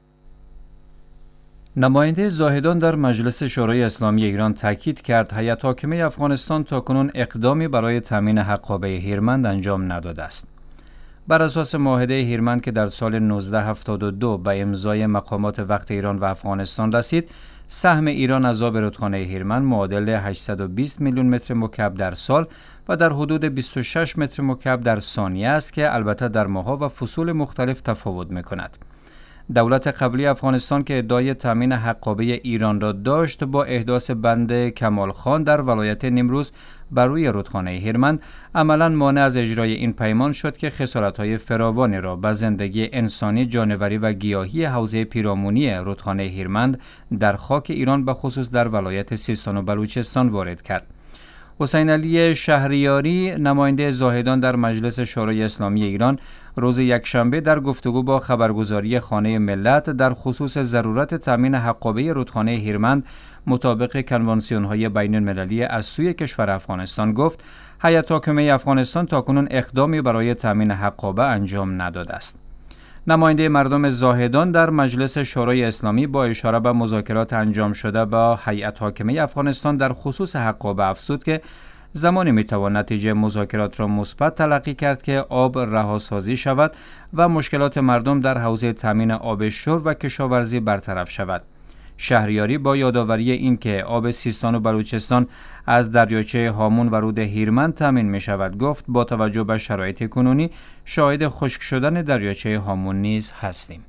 نماینده زاهدان در مجلس شورای اسلامی ایران تاکید کرد هیئت حاکمه افغانستان تاکنون اقدامی برای تامین حقابه هیرمند انجام نداده است. بر اساس معاهده هیرمند که در سال 1972 به امضای مقامات وقت ایران و افغانستان رسید، سهم ایران از آب رودخانه هیرمند معادل 820 میلیون متر مکعب در سال و در حدود 26 متر مکعب در ثانیه است که البته در ماه‌ها و فصول مختلف تفاوت می‌کند. دولت قبلی افغانستان که ادعای تامین حقابه ایران را داشت، با احداث بند کمال خان در ولایت نیمروز بر روی رودخانه هیرمند عملاً مانع از اجرای این پیمان شد که خسارت‌های فراوانی را به زندگی انسانی، جانوری و گیاهی حوزه پیرامونی رودخانه هیرمند در خاک ایران به خصوص در ولایت سیستان و بلوچستان وارد کرد. حسین علی شهریاری، نماینده زاهدان در مجلس شورای اسلامی ایران، روز یکشنبه در گفتگو با خبرگزاری خانه ملت در خصوص ضرورت تامین حقابه رودخانه هیرمند مطابق کنوانسیون‌های بین‌المللی از سوی کشور افغانستان گفت هیئت حاکمه افغانستان تاکنون اقدامی برای تامین حقابه انجام نداده است. نماینده مردم زاهدان در مجلس شورای اسلامی با اشاره به مذاکرات انجام شده با هیئت حاکمه افغانستان در خصوص حقابه افزود که زمانی میتوان نتیجه مذاکرات را مثبت تلقی کرد که آب رهاسازی شود و مشکلات مردم در حوزه تامین آب شرب و کشاورزی برطرف شود. شهریاری با یادآوری این که آب سیستان و بلوچستان از دریاچه هامون و رود هیرمند تامین می شود گفت با توجه به شرایط کنونی شاهد خشک شدن دریاچه هامون نیز هستیم.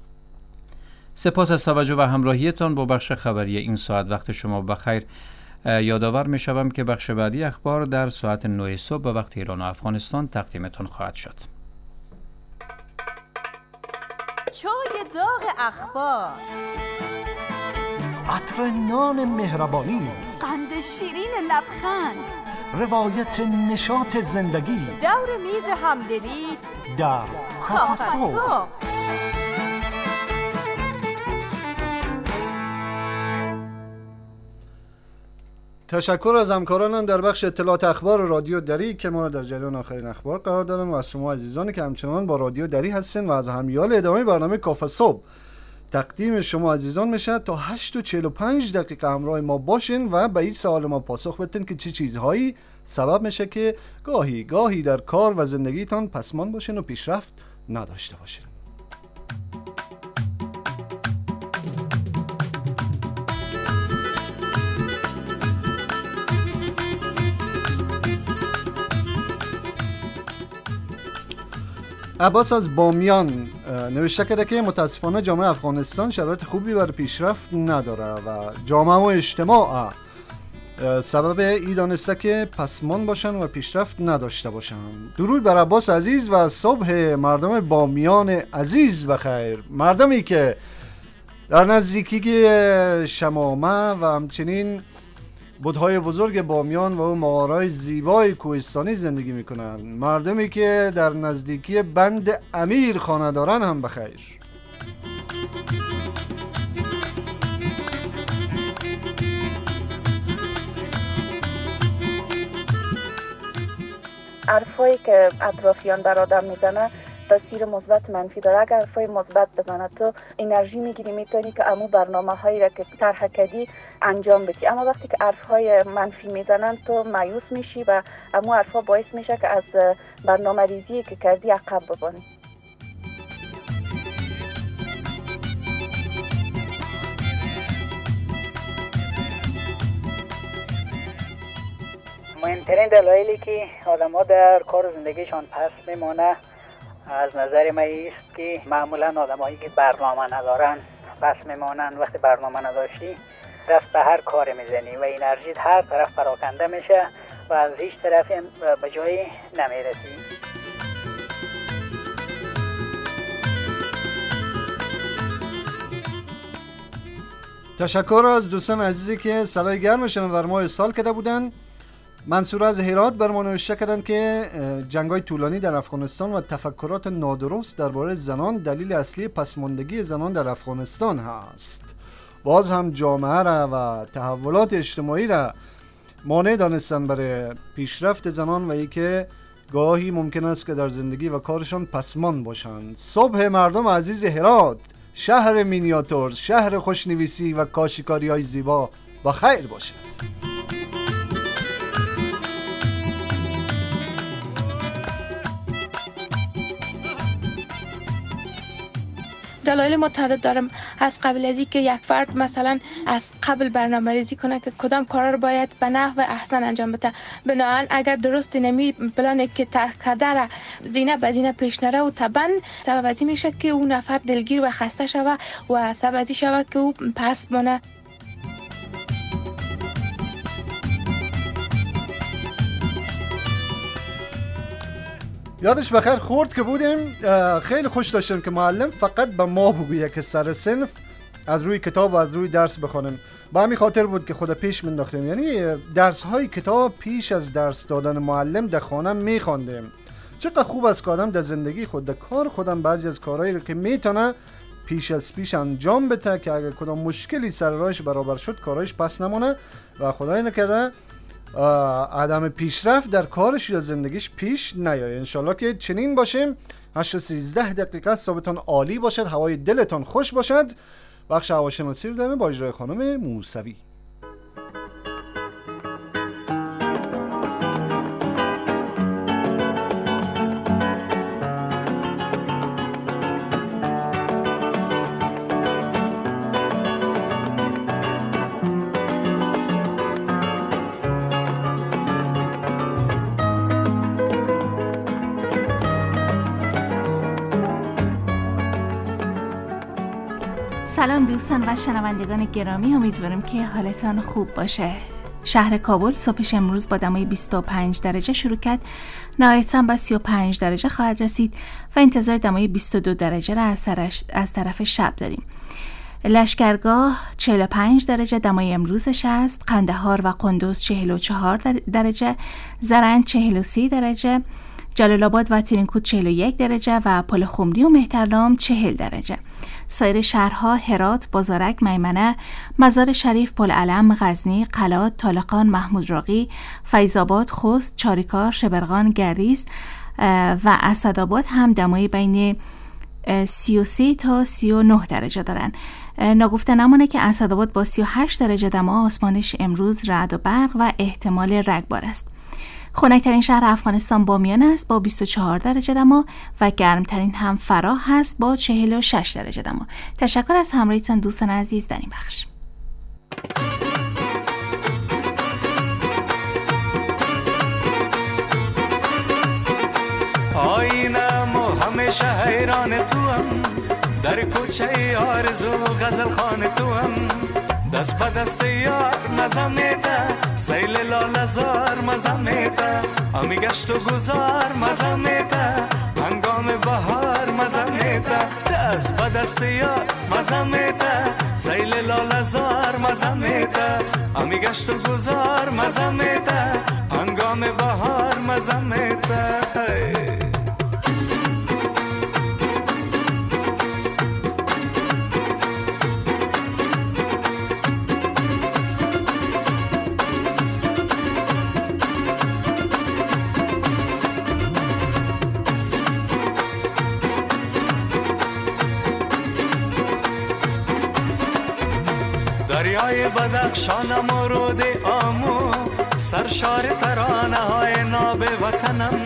سپاس از توجه و همراهیتان با بخش خبری این ساعت. وقت شما بخیر. یادآور می شوم که بخش بعدی اخبار در ساعت 9 صبح به وقت ایران و افغانستان تقدیمتان خواهد شد. چای داغ اخبار. عطر نان مهربانی، قند شیرین لبخند، روایت نشاط زندگی، دور میز همدلی در کافه صبح. تشکر از همکارانم در بخش اطلاعات اخبار رادیو دری که ما را در جریان آخرین اخبار قرار دادن و از شما عزیزانی که همچنان با رادیو دری هستین و از همیال ادامه برنامه کافه صبح تقدیم شما عزیزان میشه تا 8:45 دقیقه همراه ما باشین و به این سوال ما پاسخ بدین که چه چیزهایی سبب میشه که گاهی در کار و زندگیتان پسمان باشین و پیشرفت نداشته باشین. عباس از بامیان نوشته کرده که متاسفانه جامعه افغانستان شرایط خوبی برای پیشرفت نداره و جامعه و اجتماع سبب ای دانسته که پسمان باشن و پیشرفت نداشته باشن. درود بر عباس عزیز و صبح مردم بامیان عزیز بخیر، مردمی که در نزدیکی شمامه و همچنین بودهای بزرگ بامیان و مغارهای زیبای کوهستانی زندگی میکنن، مردمی که در نزدیکی بند امیر خانه دارن هم بخیر. حرفایی که اطرافیان بر آدم میزنه تاثیر مثبت منفی داره. اگر حرفای مثبت بزنه تو انرژی میگیری، میتونی که امو برنامه هایی را که طرح کردی انجام بدی. اما وقتی که حرفهای منفی میزنن تو مایوس میشی و امو حرفا باعث میشه که از برنامه ریزی که کردی عقب بمانی. مهمترین دلایلی که آدم‌ها در کار و زندگیشان پس میمونه از نظر من است که معمولا آدمایی که برنامه ندارن پس میمونن. وقتی برنامه نداشتی دست به هر کار میزنی و انرژیت هر طرف پراکنده میشه و از هیچ طرفی به جایی نمیرسی. تشکر از دوستان عزیزی که صدای گرمشون بر ما ارسال کرده بودن. منصور از هرات بر ما نوشته کردن که جنگ‌های طولانی در افغانستان و تفکرات نادرست درباره زنان دلیل اصلی پسماندگی زنان در افغانستان هست. باز هم جامعه را و تحولات اجتماعی را مانع دانستن برای پیشرفت زنان و ای که گاهی ممکن است که در زندگی و کارشان پسمان باشند. صبح مردم عزیز هرات، شهر مینیاتور، شهر خوشنویسی و کاشیکاری‌های زیبا با خیر باشد. دلایل متعدد دارم. از قبل از اینکه یک فرد مثلا از قبل برنامه‌ریزی کنه که کدام کارا رو باید به نحو احسن انجام بده، بنابراین اگر درست نمی پلانی که طرح کرده را زینه به زینه پیش نره و طبعا سبب از این میشه که اون نفر دلگیر و خسته شوه و سبب از این شوه که او پس مونه. یادش بخیر خورد که بودیم خیلی خوش داشتیم که معلم فقط به ما بگویه که سر صنف از روی کتاب و از روی درس بخونیم. با همین خاطر بود که خود پیش منداختیم، یعنی درس های کتاب پیش از درس دادن معلم در خانه میخواندیم. چقدر خوب است که آدم در زندگی خود در کار خودم بعضی از کارهایی رو که میتونه پیش انجام بده که اگر کدام مشکلی سر راهش برابر شد کارهایش پس نمونه و خدای نکرده عدم پیشرفت در کارش یا زندگیش پیش نیاید. انشالله که چنین باشیم. 8:13 دقیقه. صبحتان عالی باشد، هوای دلتان خوش باشد. بخش هواشناسی رو داریم با اجرای خانم موسوی. سلام دوستان و شنوندگان گرامی، امیدوارم که حالتان خوب باشه. شهر کابل صبحش امروز با دمای 25 درجه شروع کرد، نهایتاً به 35 درجه خواهد رسید و انتظار دمای 22 درجه را از طرف شب داریم. لشکرگاه 45 درجه دمای امروزش است. قندهار و قندوز 44 درجه، زرنج 43 درجه، جلال آباد و ترینکوت 41 درجه و پل خمری و مهترلام 40 درجه. سایر شهرها هرات، بازارک، میمنه، مزار شریف، بوالعلم، غزنی، قلات، طالقان، محمود راقی، فیض آباد، خوست، چاریکار، شبرغان، گردیز و اسدآباد هم دمای بین 33 تا 39 درجه دارن. ناگفته نمانه که اسدآباد با 38 درجه دما آسمانش امروز رعد و برق و احتمال رگبار است. خنک‌ترین شهر افغانستان بامیان است با 24 درجه دما و گرمترین هم فراه هست با 46 درجه دما. تشکر از همراهیتان دوستان عزیز در این بخش. آینم و همیشه حیران توام، در کوچه آرزو غزل خان توام، دست به دست یار مزه میده، سیل لاله زار مزه میده، همی گشت و گذار مزه میده، هنگام بهار مزه میده، دست به دست یار مزه میده، سیل لاله زار مزه میده، همی گشت و گذار مزه میده، هنگام بهار مزه میده. دریای بدخشانم و رود آمو، سرشار ترانه های ناب وطنم،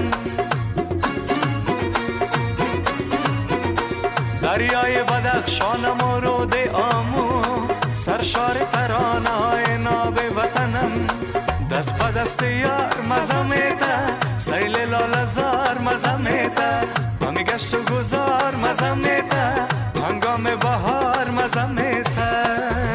دریای بدخشانم و رود آمو، سرشار ترانه های ناب وطنم، دست به دست یار مزه میده، سیل لاله زار مزه میده، همی گشت و گذار مزه میده، هنگام بهار مزه میده.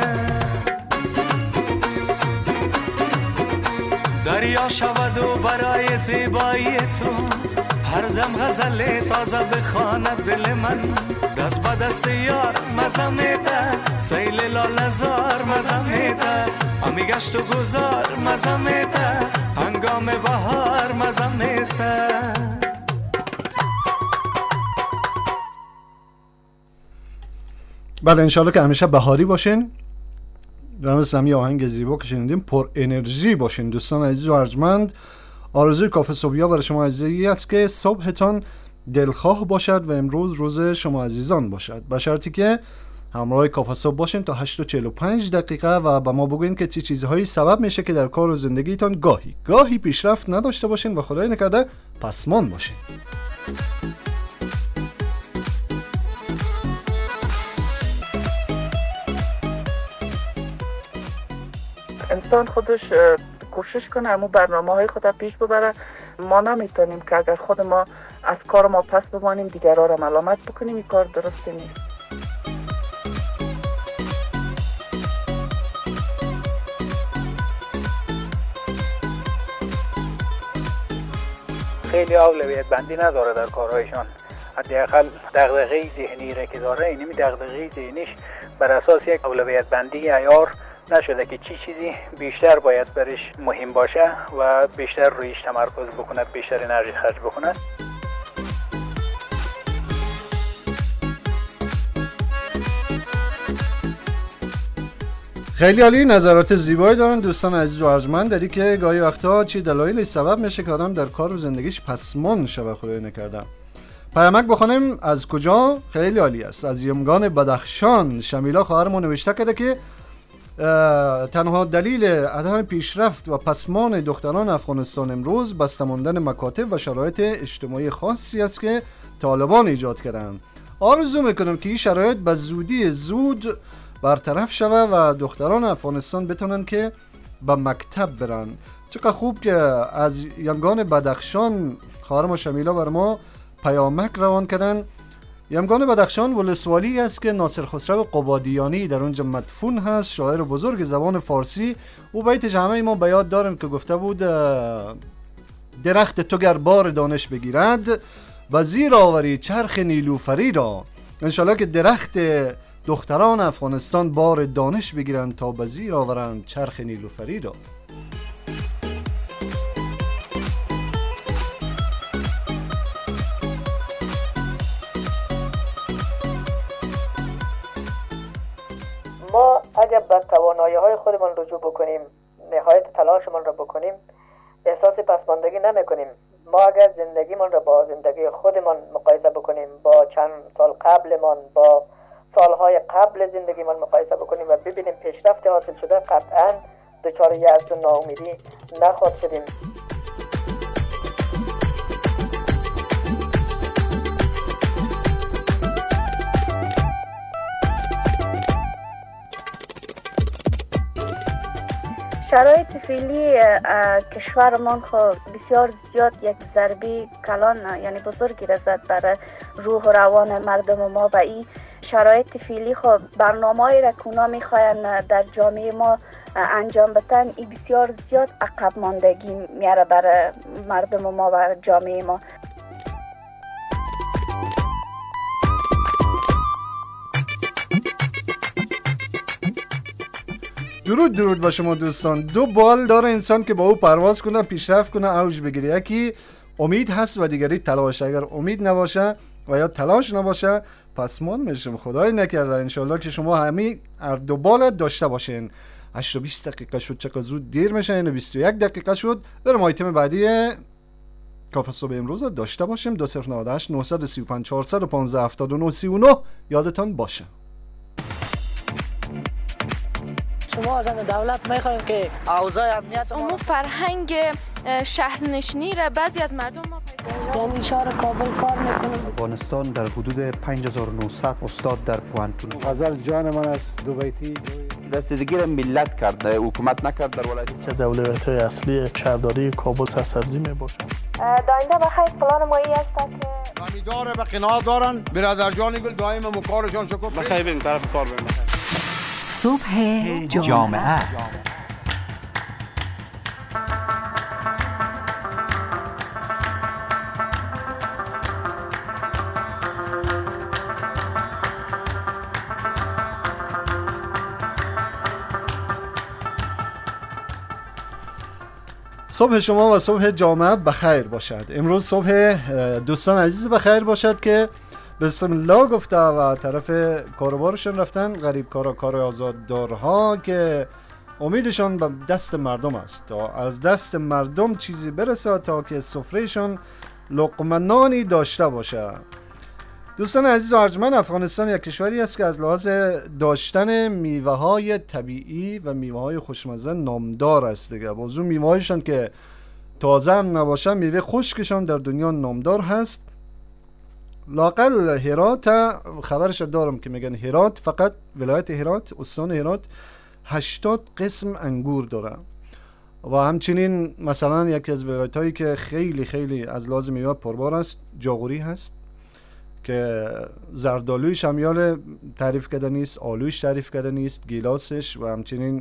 دریا شود و برای زیبایی تو، هر دم غزل تازه بخواند دل من، دست به دست یار مزه میده، سیل لاله زار مزه میده، همی گشت و گذار مزه میده، هنگام بهار مزه میده. بله انشالله که همیشه بهاری باشین و مثل همی آهنگ زیبا که شنیدیم پر انرژی باشین. دوستان عزیز و ارجمند، آرزوی کافه صبحیا برای شما عزیزی است که صبحتان دلخواه باشد و امروز روز شما عزیزان باشد، به شرطی که همراه کافه صبح باشین تا 8:45 دقیقه و به ما بگوین که چه چیزهایی سبب میشه که در کار و زندگیتان گاهی پیشرفت نداشته باشین و خدای نکرده پسمان باشین. انسان خودش کوشش کنه امو برنامه های خود پیش ببره. ما نمیتونیم که اگر خود ما از کار ما پس بمانیم دیگرها را ملامت بکنیم، این کار درستی نیست. خیلی اولویت بندی نداره در کارهایشان، حداقل دغدغه ذهنی را که داره، اینمی دغدغه ذهنیش بر اساس یک اولویت بندی عیار نشده که چی چیزی بیشتر باید برش مهم باشه و بیشتر رویش تمرکز بکنه، بیشتر انرژی خرج بکنه. خیلی عالی، نظرات زیبایی دارن دوستان عزیز و ارجمند، داری که گاهی وقتا چی دلایلی سبب میشه که آدم در کار و زندگیش پسمان شوه. خدای نکرده. پیامک بخونیم از کجا؟ خیلی عالی است. از یمگان بدخشان شمیلا خواهرمون نوشته کرده که تنها دلیل عدم پیشرفت و پسمان دختران افغانستان امروز بسته ماندن مکاتب و شرایط اجتماعی خاصی است که طالبان ایجاد کردند. آرزو میکنم که این شرایط به زودی زود برطرف شوه و دختران افغانستان بتونن که به مکتب برن. چقدر خوب که از یمگان بدخشان خواهرم شمیلا بر ما پیامک روان کردن. یمگان بدخشان ولسوالی است که ناصر خسرو قبادیانی در اونجا مدفون هست، شاعر بزرگ زبان فارسی. او بیتش همه ما به یاد دارن که گفته بود درخت تو گر بار دانش بگیرد و زیر آوری چرخ نیلوفری را. انشالله که درخت دختران افغانستان بار دانش بگیرند تا به زیر آورند چرخ نیلوفری را. ما اگر به توانایی‌های خودمان رجوع بکنیم، نهایت تلاشمان را بکنیم، احساس پسماندگی نمی‌کنیم. ما اگر زندگیمان را با زندگی خودمان مقایسه بکنیم، با چند سال قبلمان، با سالهای قبل زندگیمان مقایسه بکنیم و ببینیم پیشرفت حاصل شده، قطعاً دچار یأس و ناامیدی نخواهد شدیم. شرایط فعلی کشورمان خب بسیار زیاد یک ضربه کلان یعنی بزرگی رسد بر روح و روان مردم ما و این شرایط فعلی خب برنامه‌ای را که اونا میخواین در جامعه ما انجام بدن این بسیار زیاد عقب ماندگی میاره بر مردم ما و جامعه ما. درود با شما دوستان. دو بال داره انسان که با او پرواز کنه، پیشرفت کنه، اوج بگیره. یکی امید هست و دیگری تلاش. اگر امید نباشه و یا تلاش نباشه پسمان میشم. خدای نکرده. انشالله که شما همین دو بال داشته باشین. 8:20 دقیقه شد، چقدر زود دیر میشه. اینو 21 دقیقه شد. بریم آیتم بعدی کافه صبح امروز داشته باشیم. 2098 935 415 79 39 یادتان باشه. شما از دولت میخوایم که اوضاع امنیت امور فرهنگ شهرنشینی را بعضی از مردم ما پیدا در شهر کابل کار میکنم. افغانستان در حدود 5900 استاد در پوانتون. غزل جان من است دو بیتی دستگیری ملت کرده، حکومت نکرد در ولایت. که اولویت‌های اصلی شهرداری کابل سرسبزی میباشد. داینده بخیر پلان مایی است که امیدواره به قناعت دارن. برادر جان گل دائم مکارشان شکر. بخیر بریم طرف کار بریم. صبح جامعه. صبح شما و صبح جامعه بخیر باشد. امروز صبح دوستان عزیز بخیر باشد که بسم الله گفته و طرف کاروبارشون رفتن. غریب کار آزاددارها که امیدشان به دست مردم است تا از دست مردم چیزی برسه تا که سفرهشان لقمه نانی داشته باشه. دوستان عزیز و ارجمند، افغانستان یک کشوری است که از لحاظ داشتن میوه های طبیعی و میوه های خوشمزه نامدار است دیگه. بازو میوه هایشان که تازه هم نباشه، میوه خشکشان در دنیا نامدار هست. لاقل هرات خبرش دارم که میگن هرات، فقط ولایت هرات، استان هرات 80 قسم انگور داره. و همچنین مثلا یکی از ولایت هایی که خیلی خیلی از لحاظ میوه پربار است جاغوری هست که زردالویش هم یال تعریف کرده نیست، آلویش تعریف کرده نیست، گیلاسش و همچنین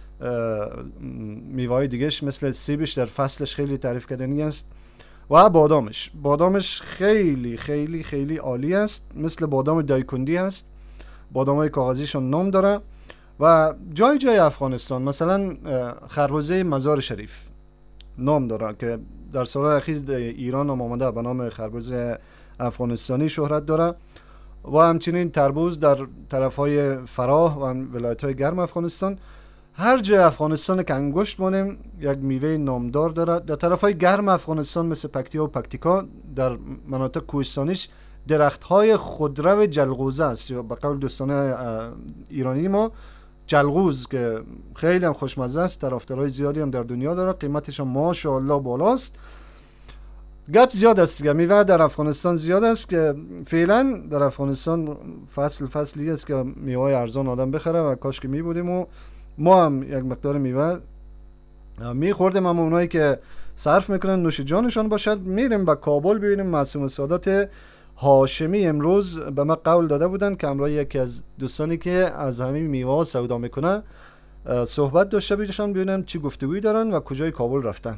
میوه های دیگهش مثل سیبش در فصلش خیلی تعریف کرده نیست. و بادامش خیلی خیلی خیلی عالی است، مثل بادام دایکندی هست. بادام های کاغذیشون نام داره. و جای افغانستان مثلا خربزه مزار شریف نام داره که در سالهای اخیر ایران هم آمده به نام خربزه افغانستانی شهرت داره. و همچنین تربوز در طرفهای فراه و ولایت‌های گرم افغانستان. هر جای افغانستان که انگشت مانیم یک میوه نامدار داره. در طرفهای گرم افغانستان مثل پکتیا و پکتیکا در مناطق کوهستانیش درخت‌های خودرو جلغوزه است یا به قول دوستان ایرانی ما جلغوز که خیلی هم خوشمزه است. طرفدارای زیادی هم در دنیا داره. قیمتش هم ماشاءالله بالاست. گپ زیاد است دیگه. میوه در افغانستان زیاد است که فعلا در افغانستان فصلی است که میوه ارزان آدم بخره و کاش که می بودیم و ما هم یک مقدار میوه میخوردیم. اما اونایی که صرف میکنن نوش جانشان باشد. میریم به کابل ببینیم. معصوم سادات هاشمی امروز به ما قول داده بودن که همراه یکی از دوستانی که از همین میوه سودا میکنه صحبت داشته باشن، ببینم چی گفتگویی دارن و کجای کابل رفتن.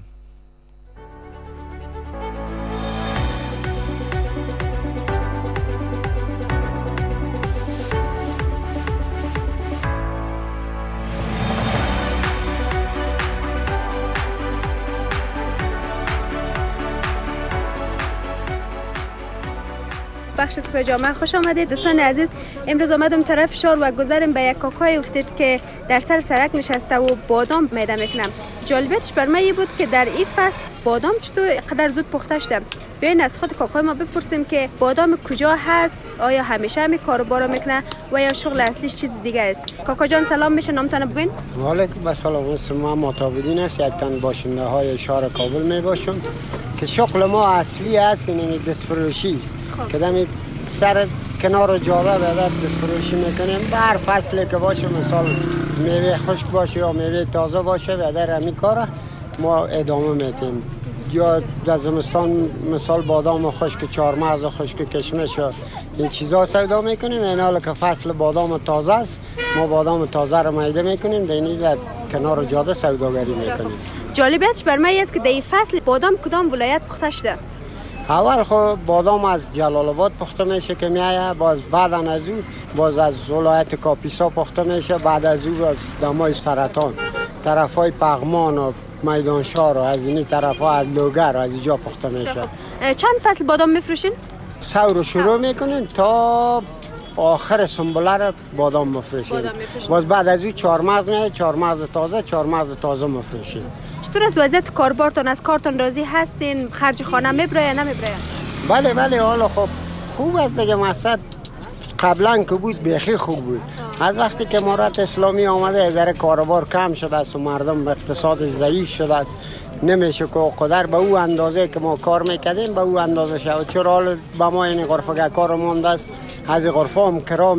بخش صبح جامعه خوش آمدید. دوستان عزیز، امروز آمدم طرف شار و گذرم به یک کاکای افتید که در سر سرک نشسته و بادام میده میکنم. جالبیتش بر من بود که در این فصل بادام چطور قدر زود پخته شده. بیاین از خود کاکای ما بپرسیم که بادام کجا هست، آیا همیشه همین کارو میکنه و یا شغل اصلیش چیز دیگه است. کاکا جان سلام، میشه نامتون بگین؟ و علیکم السلام. اسم ما متابدین است، یک تن باشنده های شهر کابل میباشم که شغل ما اصلی است این دستفروشی که دمی سر کنار جاده بعد دستفروشی میکنیم. بر فصل که باشه، مثال میوه خشک باشه یا میوه تازه باشه، بعد همین کار ما ادامه میدیم. یا در زمستان مثال بادام خشک، چهارمغز خشک، کشمش و این چیزا سودا میکنیم. این حالا که فصل بادام تازه است، ما بادام تازه رو میده میکنیم، در کنار جاده سوداگری میکنیم. جالبیتش بر من است که در این فصل بادام کدام ولایت پخته شده؟ اول خب بادام از جلال آباد پخته میشه که میایه، باز بعدا از او باز از ولایت کاپیسا پخته میشه، بعد از او از دمای سرطان، طرفای پغمان و میدانشار و از این طرفا از لوگر و از اینجا پخته میشه. چند فصل بادام میفروشین؟ سو رو شروع میکنیم تا آخر سنبله رو بادام میفروشیم. باز بعد از او چهارمغز نه، چهارمغز تازه میفروشیم. چطور از وضعیت کاربارتان؟ از کارتان راضی هستین؟ خرج خانه میبره یا نمیبره؟ بله حالا خب خوب است دیگه. مقصد قبلا که بود بیخی خوب بود. از وقتی که امارت اسلامی آمده از ذره کاروبار کم شده است و مردم اقتصاد ضعیف شده است، نمیشه که قدر به او اندازه که ما کار میکردیم به او اندازه شود. چرا حال به ما این غرفه کار مونده است، از غرفه هم کرا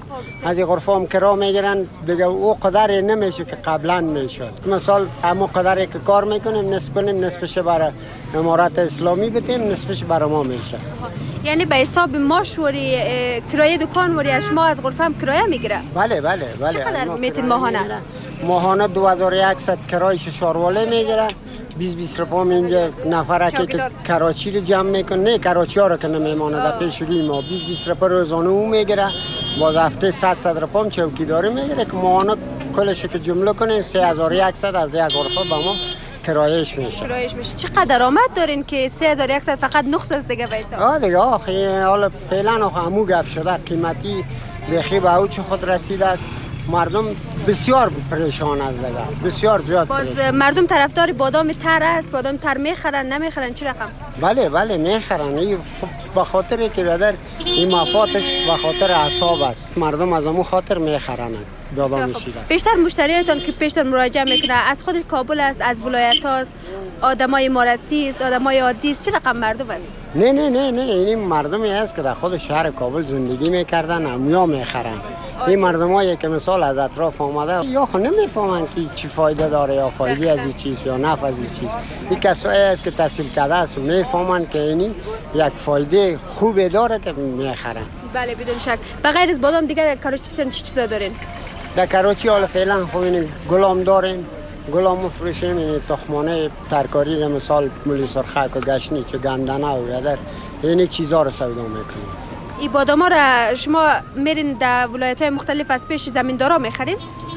میگیرن، دیگه او قدر نمیشه که قبلا میشد. مثال همون قدری که کار میکنیم نصفش برای امارت اسلامی بدیم، نصفش برای ما میشه. یعنی به حساب ماش وری کرایه دکان وری از ما از غرفه هم کرایه میگیره؟ بله. چقدر میتین ماهانه؟ ماهانه 2100 کرایش شارواله میگیره. 20 روپام اینجا نفره که کراچی رو جمع میکنه، نه کراچی ها رو که نمیمانه در پیش روی ما 20 روپا روزانه او میگیره. باز هفته 100 روپام چوکیداری میگیره که ماهانه کلش که جمله کنیم 3100 از یک غرفه به ما کرایش میشه. چقدر آمد دارین که 3100 فقط نقص است دیگه وایسا؟ دیگه آخه حالا فعلا همو گپ شده، قیمتی بخی به اوج خود رسیده است. مردم بسیار پریشان از دیگه، بسیار زیاد. باز مردم طرفدار بادام تر است، بادام تر میخرن نمیخرن چی رقم؟ بله میخرن. این به خاطر که بدر این مفاتش به خاطر اعصاب است، مردم از همون خاطر میخرن بادام میشیدن. بیشتر مشتریاتون که پیشتر مراجعه میکنه از خود کابل است، از ولایت هاست، آدمای اماراتی است، آدمای عادی است، چی رقم مردم است؟ نه این مردمی است که در خود شهر کابل زندگی میکردن، همیا میخرن. این مردمایی که مثال از اطراف آمده یا خود نمیفهمن که چی فایده داره یا فایده از این چیز یا نفع از این چیز. این کسایی است که تحصیل کرده است و میفهمن که اینی یک فایده خوبی داره که میخرن. بله بدون شک. بغیر از بادام دیگه در کراچی چی چیزا دارین؟ در کراچی حالا فعلا خب این گلام دارین، گلام مفروشیم، این تخمانه ترکاری مثال مولی سرخک و گشنیج و گندنه و یادر این چیزا رو سودا میکنیم. این بادام ها را شما میرین در ولایت های مختلف از پیش زمیندارا میخرین؟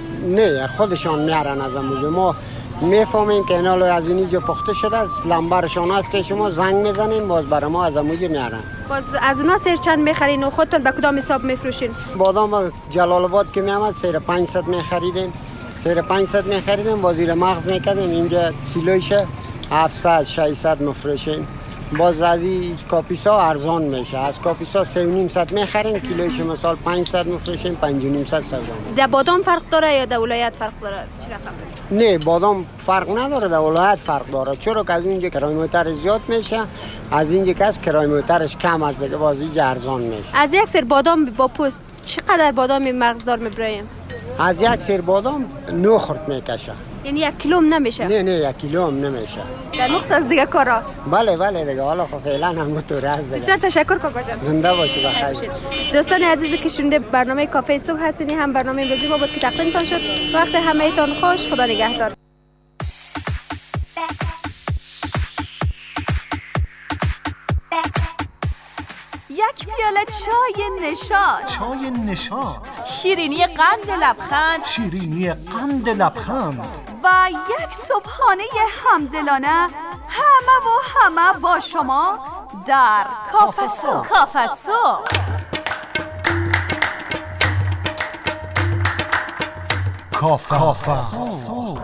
نه خودشان میارن از اموجه. ما میفهمیم که اینا از اینجا پخته شده است، لمبرشان است که شما زنگ میزنیم باز برای ما از اموجه میارن. باز از اونا سیر چند میخرین و خودتون به کدام حساب میفروشین؟ بادام جلال آباد که میامد سیر 500 میخریدیم، باز زیر مغز میکردیم، اینجا کیلویش 700 600 مفروشیم. باز از این کاپیسا ارزان میشه، از کاپیسا 3.5 میخریم، کیلویش مثال 500 مفروشیم، 5.5 سودا. در بادام فرق داره یا در ولایت فرق داره؟ چی رقم؟ نه بادام فرق نداره، در ولایت فرق داره. چرا که از اینجا کرایه موتر زیاد میشه، از اینجا که از کرایه موترش کم از دیگه باز اینجا ارزان میشه. از یک سر بادام با پوست چقدر بادام مغزدار میبریم؟ از یک سر بادام 9 خورد میکشه. یعنی 1 کیلو هم نمیشه؟ نه 1 کیلو هم نمیشه. در نقص از دیگه کارا؟ بله دیگه. حالا خب فعلا هم تو راز دیگه. بسیار تشکر کاکا جان. زنده باشی بخیر. دوستان عزیزی که شنونده برنامه کافه صبح هستین، هم برنامه امروزی ما بود که تقدیمتان شد. وقت همه‌تان خوش، خدا نگهدار. یک پیاله چای نشاط، شیرینی قند لبخند و یک صبحانه همدلانه همه با شما در کافه صبح. کافه صبح. کافه صبح.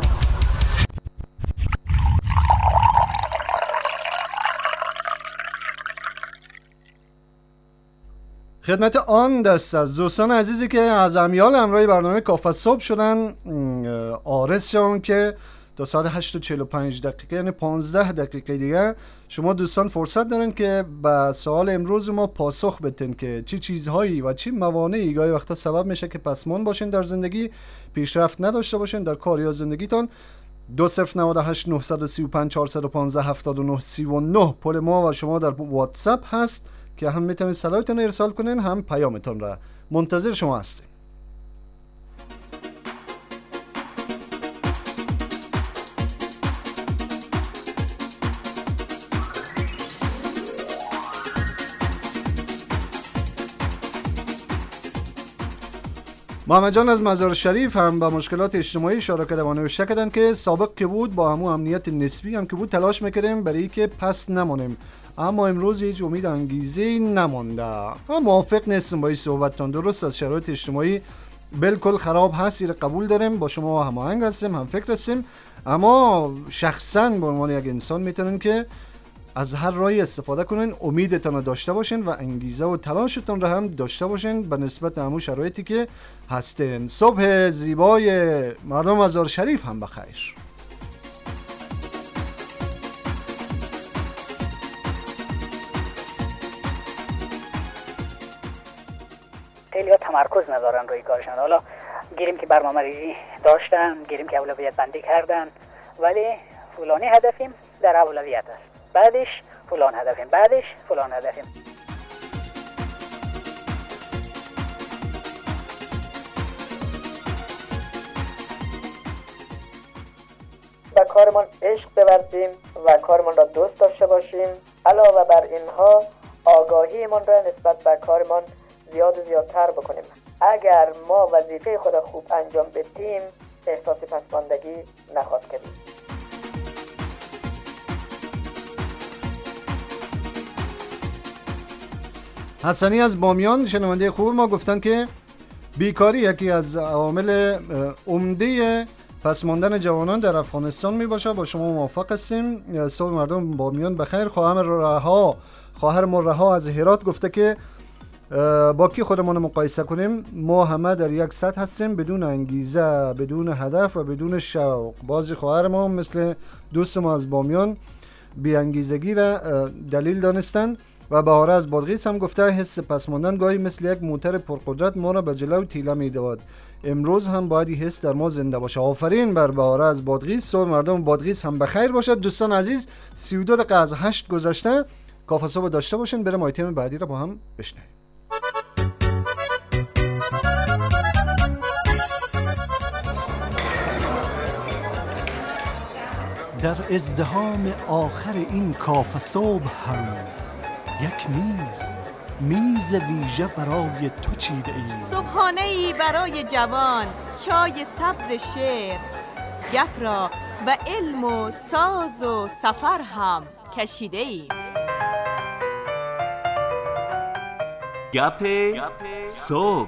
خدمت آن دست از دوستان عزیزی که از امیال همراه برنامه کافه صبح شدن آرز شون که تا ساعت 8:45 دقیقه یعنی 15 دقیقه دیگه شما دوستان فرصت دارین که به سوال امروز ما پاسخ بدین که چی چیزهایی و چی موانعی گاهی وقتا سبب میشه که پسماند باشین در زندگی، پیشرفت نداشته باشین در کار یا زندگیتان. 2098 935 415 79 39 پل ما و شما در واتساپ هست که هم میتونید صدایتون ارسال کنین هم پیامتون را. منتظر شما هستیم. محمد جان از مزار شریف هم با مشکلات اجتماعی اشاره کرده و نوشته کردن که سابق که بود با همون امنیت نسبی هم که بود تلاش میکردیم برای که پس نمانیم، اما امروز هیچ امید انگیزه نمانده. ما موافق نیستم با این صحبتتون. درست از شرایط اجتماعی بالکل خراب هست، این قبول داریم، با شما هماهنگ هستیم، هم فکر هستیم، اما شخصا به عنوان یک انسان میتونین که از هر راهی استفاده کنین، امیدتون رو داشته باشین و انگیزه و تلاشتون رو هم داشته باشین به نسبت همون شرایطی که هستین. صبح زیبای مردم مزار شریف هم بخیر. خیلی تمرکز ندارن روی کارشان. حالا گیریم که برنامه‌ریزی داشتن، گیریم که اولویت بندی کردن، ولی فلانی هدفیم در اولویت است، بعدش فلان هدفیم، بعدش فلان هدفیم. به کارمان عشق بورزیم و کارمان را دوست داشته باشیم. علاوه بر اینها آگاهیمان را نسبت به کارمان زیادتر بکنیم. اگر ما وظیفه خود خوب انجام بدیم احساس پسماندگی نخواهد کرد. حسنی از بامیان شنونده خوب ما گفتن که بیکاری یکی از عوامل عمده پس ماندن جوانان در افغانستان می باشه. با شما موافق هستیم. صبح مردم بامیان بخیر. خواهر رها از هرات گفته که با کی خودمون مقایسه کنیم؟ ما همه در یک سطح هستیم، بدون انگیزه، بدون هدف و بدون شوق. بعضی خواهر ما مثل دوست ما از بامیان بی انگیزگی را دلیل دانستند. و بهاره از بادغیس هم گفته حس پس ماندن گاهی مثل یک موتور پرقدرت ما را به جلو تیله می‌دهد. امروز هم باید این حس در ما زنده باشه. آفرین بر بهاره از بادغیس. صبح مردم بادغیس هم بخیر باشد. دوستان عزیز 32 دقیقه از 8 گذشته. کافه صبح داشته باشین. بریم آیتم بعدی را با هم بشنویم. در ازدحام آخر این کافه صبح هم یک میز ویژه برای تو چیده ایم. صبحانه‌ای برای جوان، چای سبز شعر، گپ را به علم و ساز و سفر هم کشیده ایم. گپ صبح.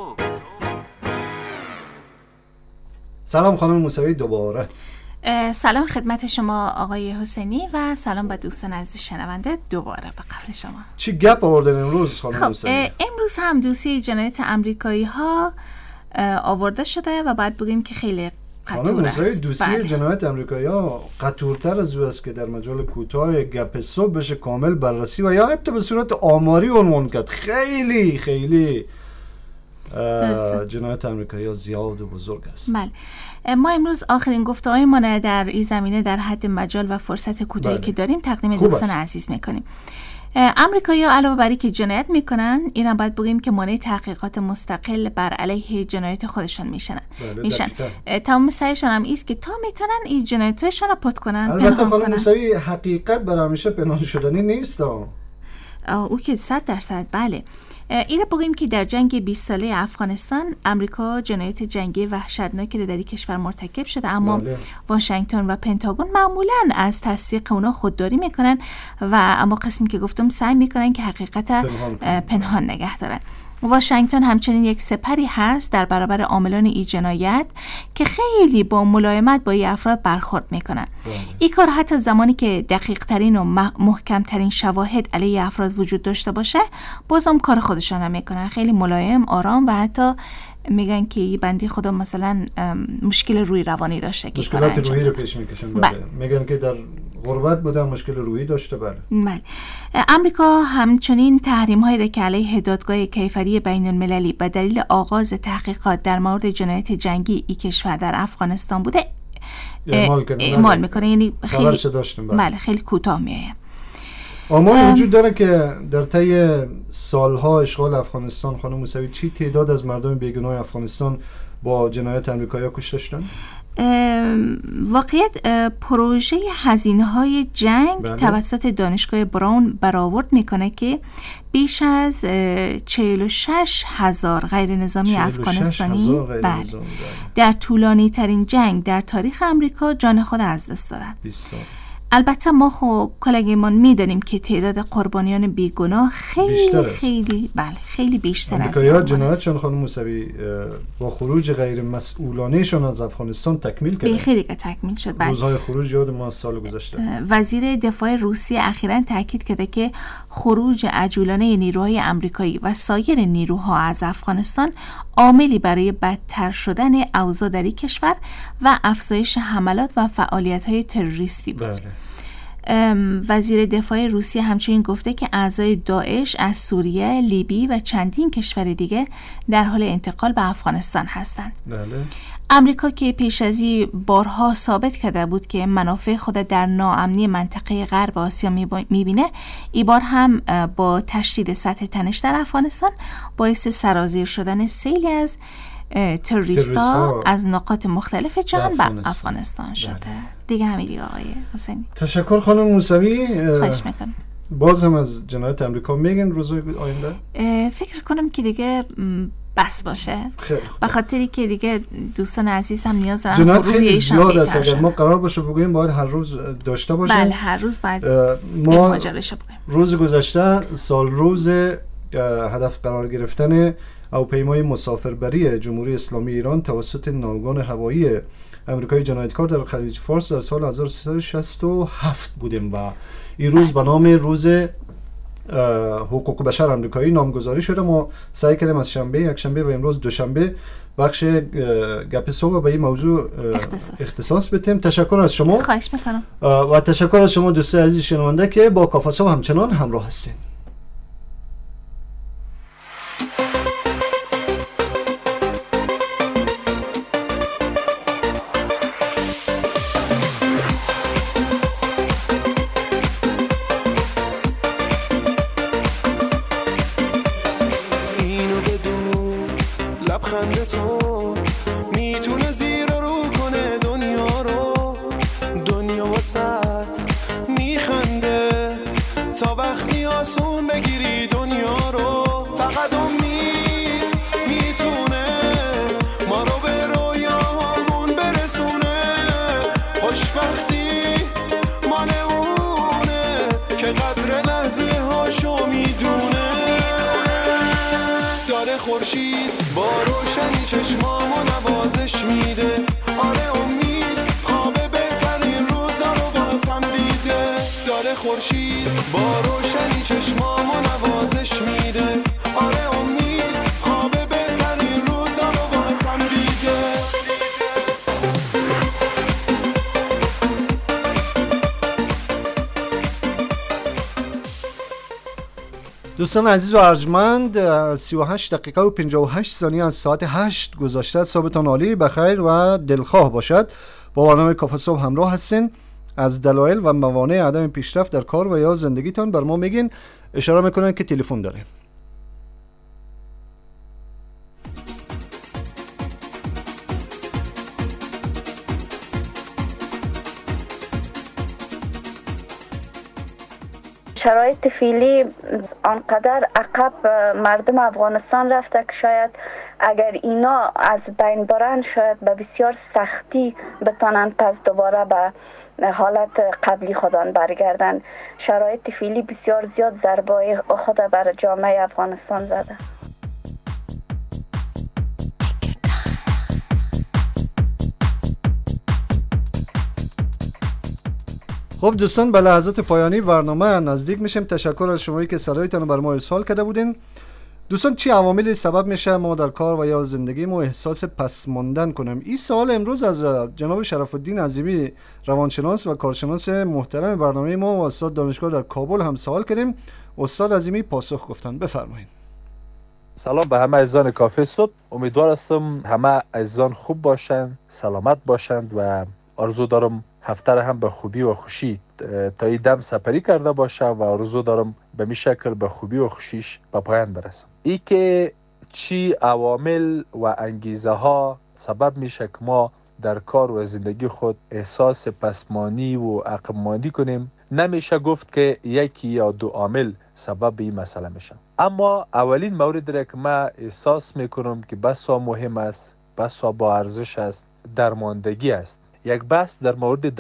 سلام خانم موسوی دوباره. سلام خدمت شما آقای حسینی و سلام به دوستان عزیز شنونده دوباره به قبل شما. چی گپ آوردن امروز خانم موسوی؟ امروز هم دوسیه جنایت امریکایی ها آورده شده و بعد بگیم که خیلی قطور است. دوسیه جنایت امریکایی ها قطورتر از او است که در مجال کوتاه گپ صبح بشه کامل بررسی و یا حتی به صورت آماری عنوان کرد. خیلی جنایت امریکایی ها زیاد و بزرگ است. بله. ما امروز آخرین گفته‌هایمان در این زمینه در حد مجال و فرصت کوتاهی که داریم تقدیم دوستان عزیز میکنیم. امریکایی‌ها علاوه بر اینکه جنایت میکنن، اینم باید بگیم که مانع تحقیقات مستقل بر علیه جنایت خودشان میشن. تمام سعیشان هم ایست که تا میتونن این جنایت‌هاشون رو پت کنن. البته خانم موسوی حقیقت برای همیشه پنهان شدنی نیست. او که 100% بله. این بگیم که در جنگ 20 ساله افغانستان امریکا جنایت جنگی وحشتناکی در این کشور مرتکب شده، اما واشنگتن و پنتاگون معمولاً از تصدیق اونا خودداری میکنن و اما قسمی که گفتم سعی میکنن که حقیقت پنهان نگه دارن. واشنگتن همچنین یک سپری هست در برابر عاملان این جنایت که خیلی با ملایمت با این افراد برخورد میکنن. این کار حتی زمانی که دقیق ترین و محکم ترین شواهد علیه افراد وجود داشته باشه بازم کار خودشان هم میکنن، خیلی ملایم، آرام و حتی میگن که این بندی خدا مثلا مشکل روی روانی داشته، مشکلات روحی رو پیش میکشن. میگن که در غربت بودن، مشکل روحی داشته. بله. امریکا همچنین تحریم‌هایی که علیه دادگاه کیفری بین المللی به دلیل آغاز تحقیقات در مورد جنایت جنگی این کشور در افغانستان بوده اعمال میکنه. یعنی خیلی خیلی کوتاه میایه. اما وجود داره که در طی سالها اشغال افغانستان خانم موسوی چی تعداد از مردم بیگناه افغانستان با جنایت امریکایی‌ها کشته شدن؟ واقعیت پروژه هزینه‌های جنگ توسط دانشگاه براون برآورد میکنه که بیش از 46,000 غیر نظامی افغانستانی در طولانی ترین جنگ در تاریخ امریکا جان خود از دست دادن. البته ما کلگیمان میدانیم که تعداد قربانیان بیگناه خیلی بیشتر از امریکایی‌ها جنایتشون خانم موسوی با خروج غیر مسئولانه‌شان از افغانستان تکمیل کردن. خیلی دیگه تکمیل شد. روزهای خروج یاد ما از سال گذشته. وزیر دفاع روسیه اخیراً تاکید کرده که خروج عجولانه نیروهای آمریکایی و سایر نیروها از افغانستان عاملی برای بدتر شدن اوضاع در این کشور و افزایش حملات و فعالیت‌های تروریستی بود. وزیر دفاع روسیه همچنین گفته که اعضای داعش از سوریه، لیبی و چندین کشور دیگه در حال انتقال به افغانستان هستند. امریکا که پیش از این بارها ثابت کرده بود که منافع خود در ناامنی منطقه غرب آسیا میبینه، این بار هم با تشدید سطح تنش در افغانستان باعث سرازیر شدن سیلی از تروریستا از نقاط مختلف جهان به افغانستان شده. دیگه همین دیگه آقای حسینی. تشکر خانم موسوی. خواهش میکنم. باز هم از جنایت امریکا میگن روزهای آینده؟ فکر کنم که دیگه بس باشه، به خاطری که دیگه دوستان عزیز هم نیاز دارن جنایت خیلی زیاد است. اگر ما قرار باشه بگوییم باید هر روز داشته باشیم. بله هر روز باید ما ماجراش بگوییم. روز گذشته سال روز هدف قرار گرفتن هواپیمای مسافربری جمهوری اسلامی ایران توسط ناوگان هوایی امریکایی جنایتکار در خلیج فارس در سال 1367 بودیم و این روز به نام روز حقوق بشر امریکایی نامگذاری شده. ما سعی کردیم از شنبه، یک شنبه و امروز دوشنبه بخش گپ صبح به این موضوع اختصاص بدیم. تشکر از شما. خواهش میکنم. و تشکر از شما دوستان عزیز شنونده که با کافه صبح همچنان همراه هستین. خورشید با روشنی چشمامو نوازش میده. آره امید خواب بهترین روزا رو باز هم دیده. داره خورشید با روشنی چشمامو نوازش میده. آره امید خواب بهترین روزا رو باز هم دیده. دوستان عزیز و ارجمند، 38 دقیقه و 58 ثانیه از ساعت 8 گذشته. صبحتان عالی، بخیر و دلخواه باشد. با برنامه کافه صبح همراه هستین. از دلایل و موانع عدم پیشرفت در کار و یا زندگیتان بر ما میگین. اشاره میکنن که تلفن داریم. شرایط فعلی آنقدر عقب مردم افغانستان رفته که شاید اگر اینا از بین برن شاید به بسیار سختی بتانن پس دوباره به حالت قبلی خودان برگردن. شرایط فعلی بسیار زیاد ضربه خود بر جامعه افغانستان زده. خب دوستان، به لحظات پایانی برنامه نزدیک میشیم. تشکر از شمایی که صدایتان بر ما ارسال کرده بودین. دوستان، چی عواملی سبب میشه ما در کار و یا زندگی ما احساس پس ماندن کنیم؟ این سوال امروز از جناب شرف الدین عظیمی، روانشناس و کارشناس محترم برنامه ما و استاد دانشگاه در کابل هم سوال کردیم. استاد عظیمی پاسخ گفتن. بفرمایید. سلام به همه عزیزان کافه صبح. امیدوار هستم همه عزیزان خوب باشند، سلامت باشند و آرزو دارم هفته را هم به خوبی و خوشی تا این دم سپری کرده باشه و آرزو دارم به می شکل به خوبی و خوشیش به پایان برسم. ای که چی عوامل و انگیزه ها سبب میشه که ما در کار و زندگی خود احساس پسمانی و عقب‌ماندی کنیم، نمیشه گفت که یکی یا دو عامل سبب این مسئله میشه. اما اولین موردی را که ما احساس میکنم که بسا مهم است، بسا با ارزش است، درماندگی است. یک بحث در مورد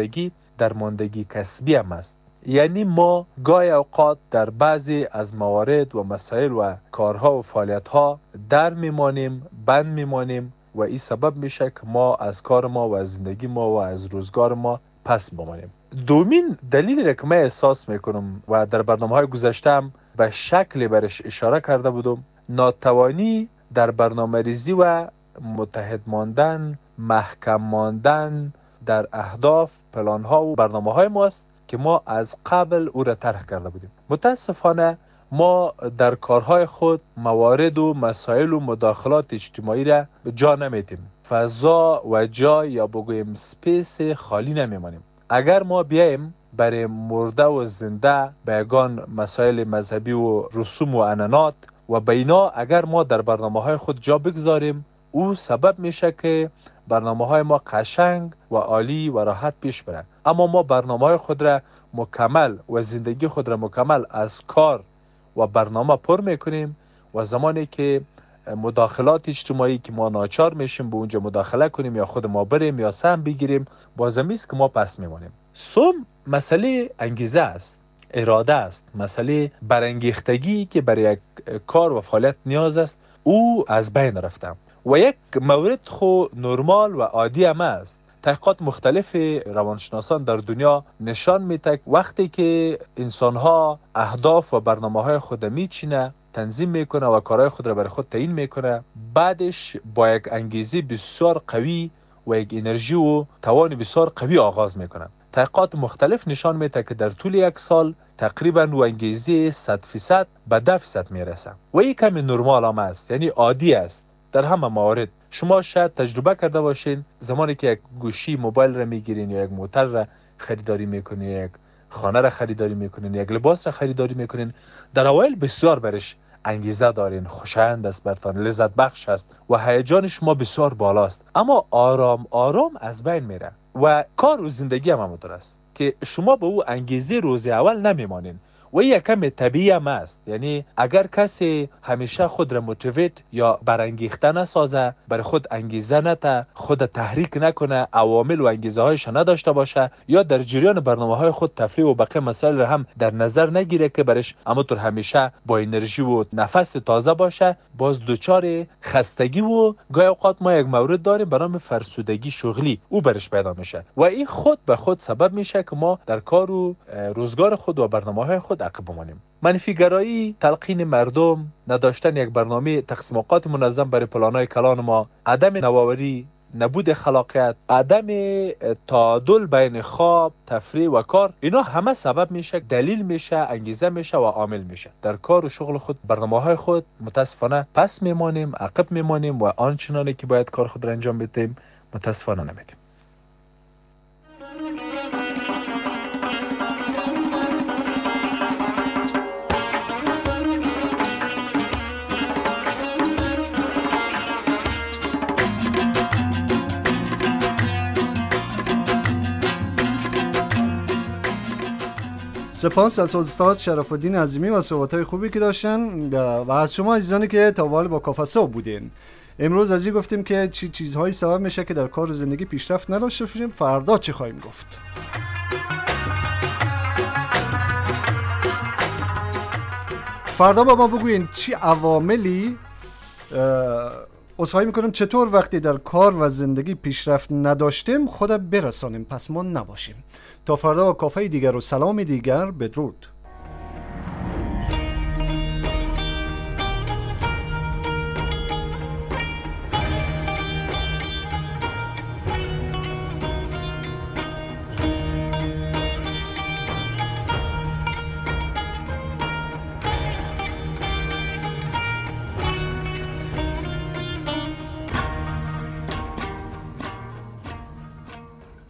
درماندگی کسبی هم است. یعنی ما گاهی اوقات در بعضی از موارد و مسائل و کارها و فعالیتها در میمانیم، بند میمانیم و این سبب میشه که ما از کار ما و از زندگی ما و از روزگار ما پس بمانیم. دومین دلیلی را که من احساس میکنم و در برنامه‌های گذشته هم به شکلی برش اشاره کرده بودم، ناتوانی در برنامه‌ریزی و متحد ماندن، محکم ماندن در اهداف، پلان‌ها و برنامه‌های ماست که ما از قبل او را طرح کرده بودیم. متاسفانه ما در کارهای خود موارد و مسائل و مداخلات اجتماعی را به جا نمیدیم. فضا و جای یا بگویم سپیس خالی نمیمانیم. اگر ما بیایم برای مرده و زنده بیگان مسائل مذهبی و رسوم و عنعنات و بینا اگر ما در برنامه‌های خود جا بگذاریم، او سبب میشه که برنامه‌های ما قشنگ و عالی و راحت پیش برن. اما ما برنامه‌های خود را مکمل و زندگی خود را مکمل از کار و برنامه پر میکنیم و زمانی که مداخلات اجتماعی که ما ناچار میشیم به اونجا مداخله کنیم یا خود ما بریم یا سهم بگیریم، بازمیست که ما پس میمونیم. مسئله انگیزه است، اراده است، مسئله برانگیختگی که برای یک کار و فعالیت نیاز است، او از بین رفته. و یک مورد خو نرمال و عادی هم است. تحقیقات مختلف روانشناسان در دنیا نشان میده وقتی که انسان‌ها اهداف و برنامه‌های خود میچینه، تنظیم میکنه و کارهای خود را برای خود تعیین میکنه، بعدش با یک انگیزه بسیار قوی و یک انرژی و توان بسیار قوی آغاز میکنه. تحقیقات مختلف نشان میده که در طول یک سال تقریبا و انگیزه 100% به 10% میرسه و این کمی نرمال هم است، یعنی عادی است. در همه موارد شما شاید تجربه کرده باشین زمانی که یک گوشی موبایل را میگیرین یا یک موتر را خریداری میکنین، یک خانه را خریداری میکنین، یک لباس را خریداری میکنین، در اوایل بسیار برش انگیزه دارین، خوشایند است برتان، لذت بخش است و هیجان شما بسیار بالاست. اما آرام آرام از بین میره و کار و زندگی هم همونطور است که شما به او انگیزه روز اول نمیمانین و یک کم طبیعی هم است. یعنی اگر کسی همیشه خود را موتیویت یا برانگیخته نسازه، برای خود انگیزه نده، خود تحریک نکنه، عوامل و انگیزه هایش نداشته باشه یا در جریان برنامه های خود تفریح و بقیه مسائل را هم در نظر نگیره که برش همونطور همیشه با انرژی و نفس تازه باشه، باز دوچار خستگی و گاهی اوقات ما یک مورد داریم به نام فرسودگی شغلی، او برش پیدا میشه و این خود به خود سبب میشه که ما در کار و روزگار خود و برنامه های خود عقب بمانیم. منفیگرایی، تلقین مردم، نداشتن یک برنامه تقسیم اوقات منظم برای پلان‌های کلان ما، عدم نوآوری، نبود خلاقیت، عدم تعادل بین خواب، تفریح و کار، اینا همه سبب میشه، دلیل میشه، انگیزه میشه و عامل میشه. در کار و شغل خود، برنامه‌های خود متاسفانه پس میمانیم، عقب میمانیم و آنچنانی که باید کار خود را انجام بدیم متاسفانه نمیدیم. سپاس از استاد شرف الدین عظیمی و صحبت‌های خوبی که داشتن و از شما عزیزانی که تا حال با کافه صبح بودین. امروز از این گفتیم که چیزهایی سبب میشه که در کار و زندگی پیشرفت نداشته باشیم. فردا چی خواهیم گفت؟ فردا با ما بگوین چی عواملی عذرخواهی میکنم چطور وقتی در کار و زندگی پیشرفت نداشتیم خود برسانیم، پس ما نباشیم. تا فردا و کافه دیگر و سلام دیگر، بدرود.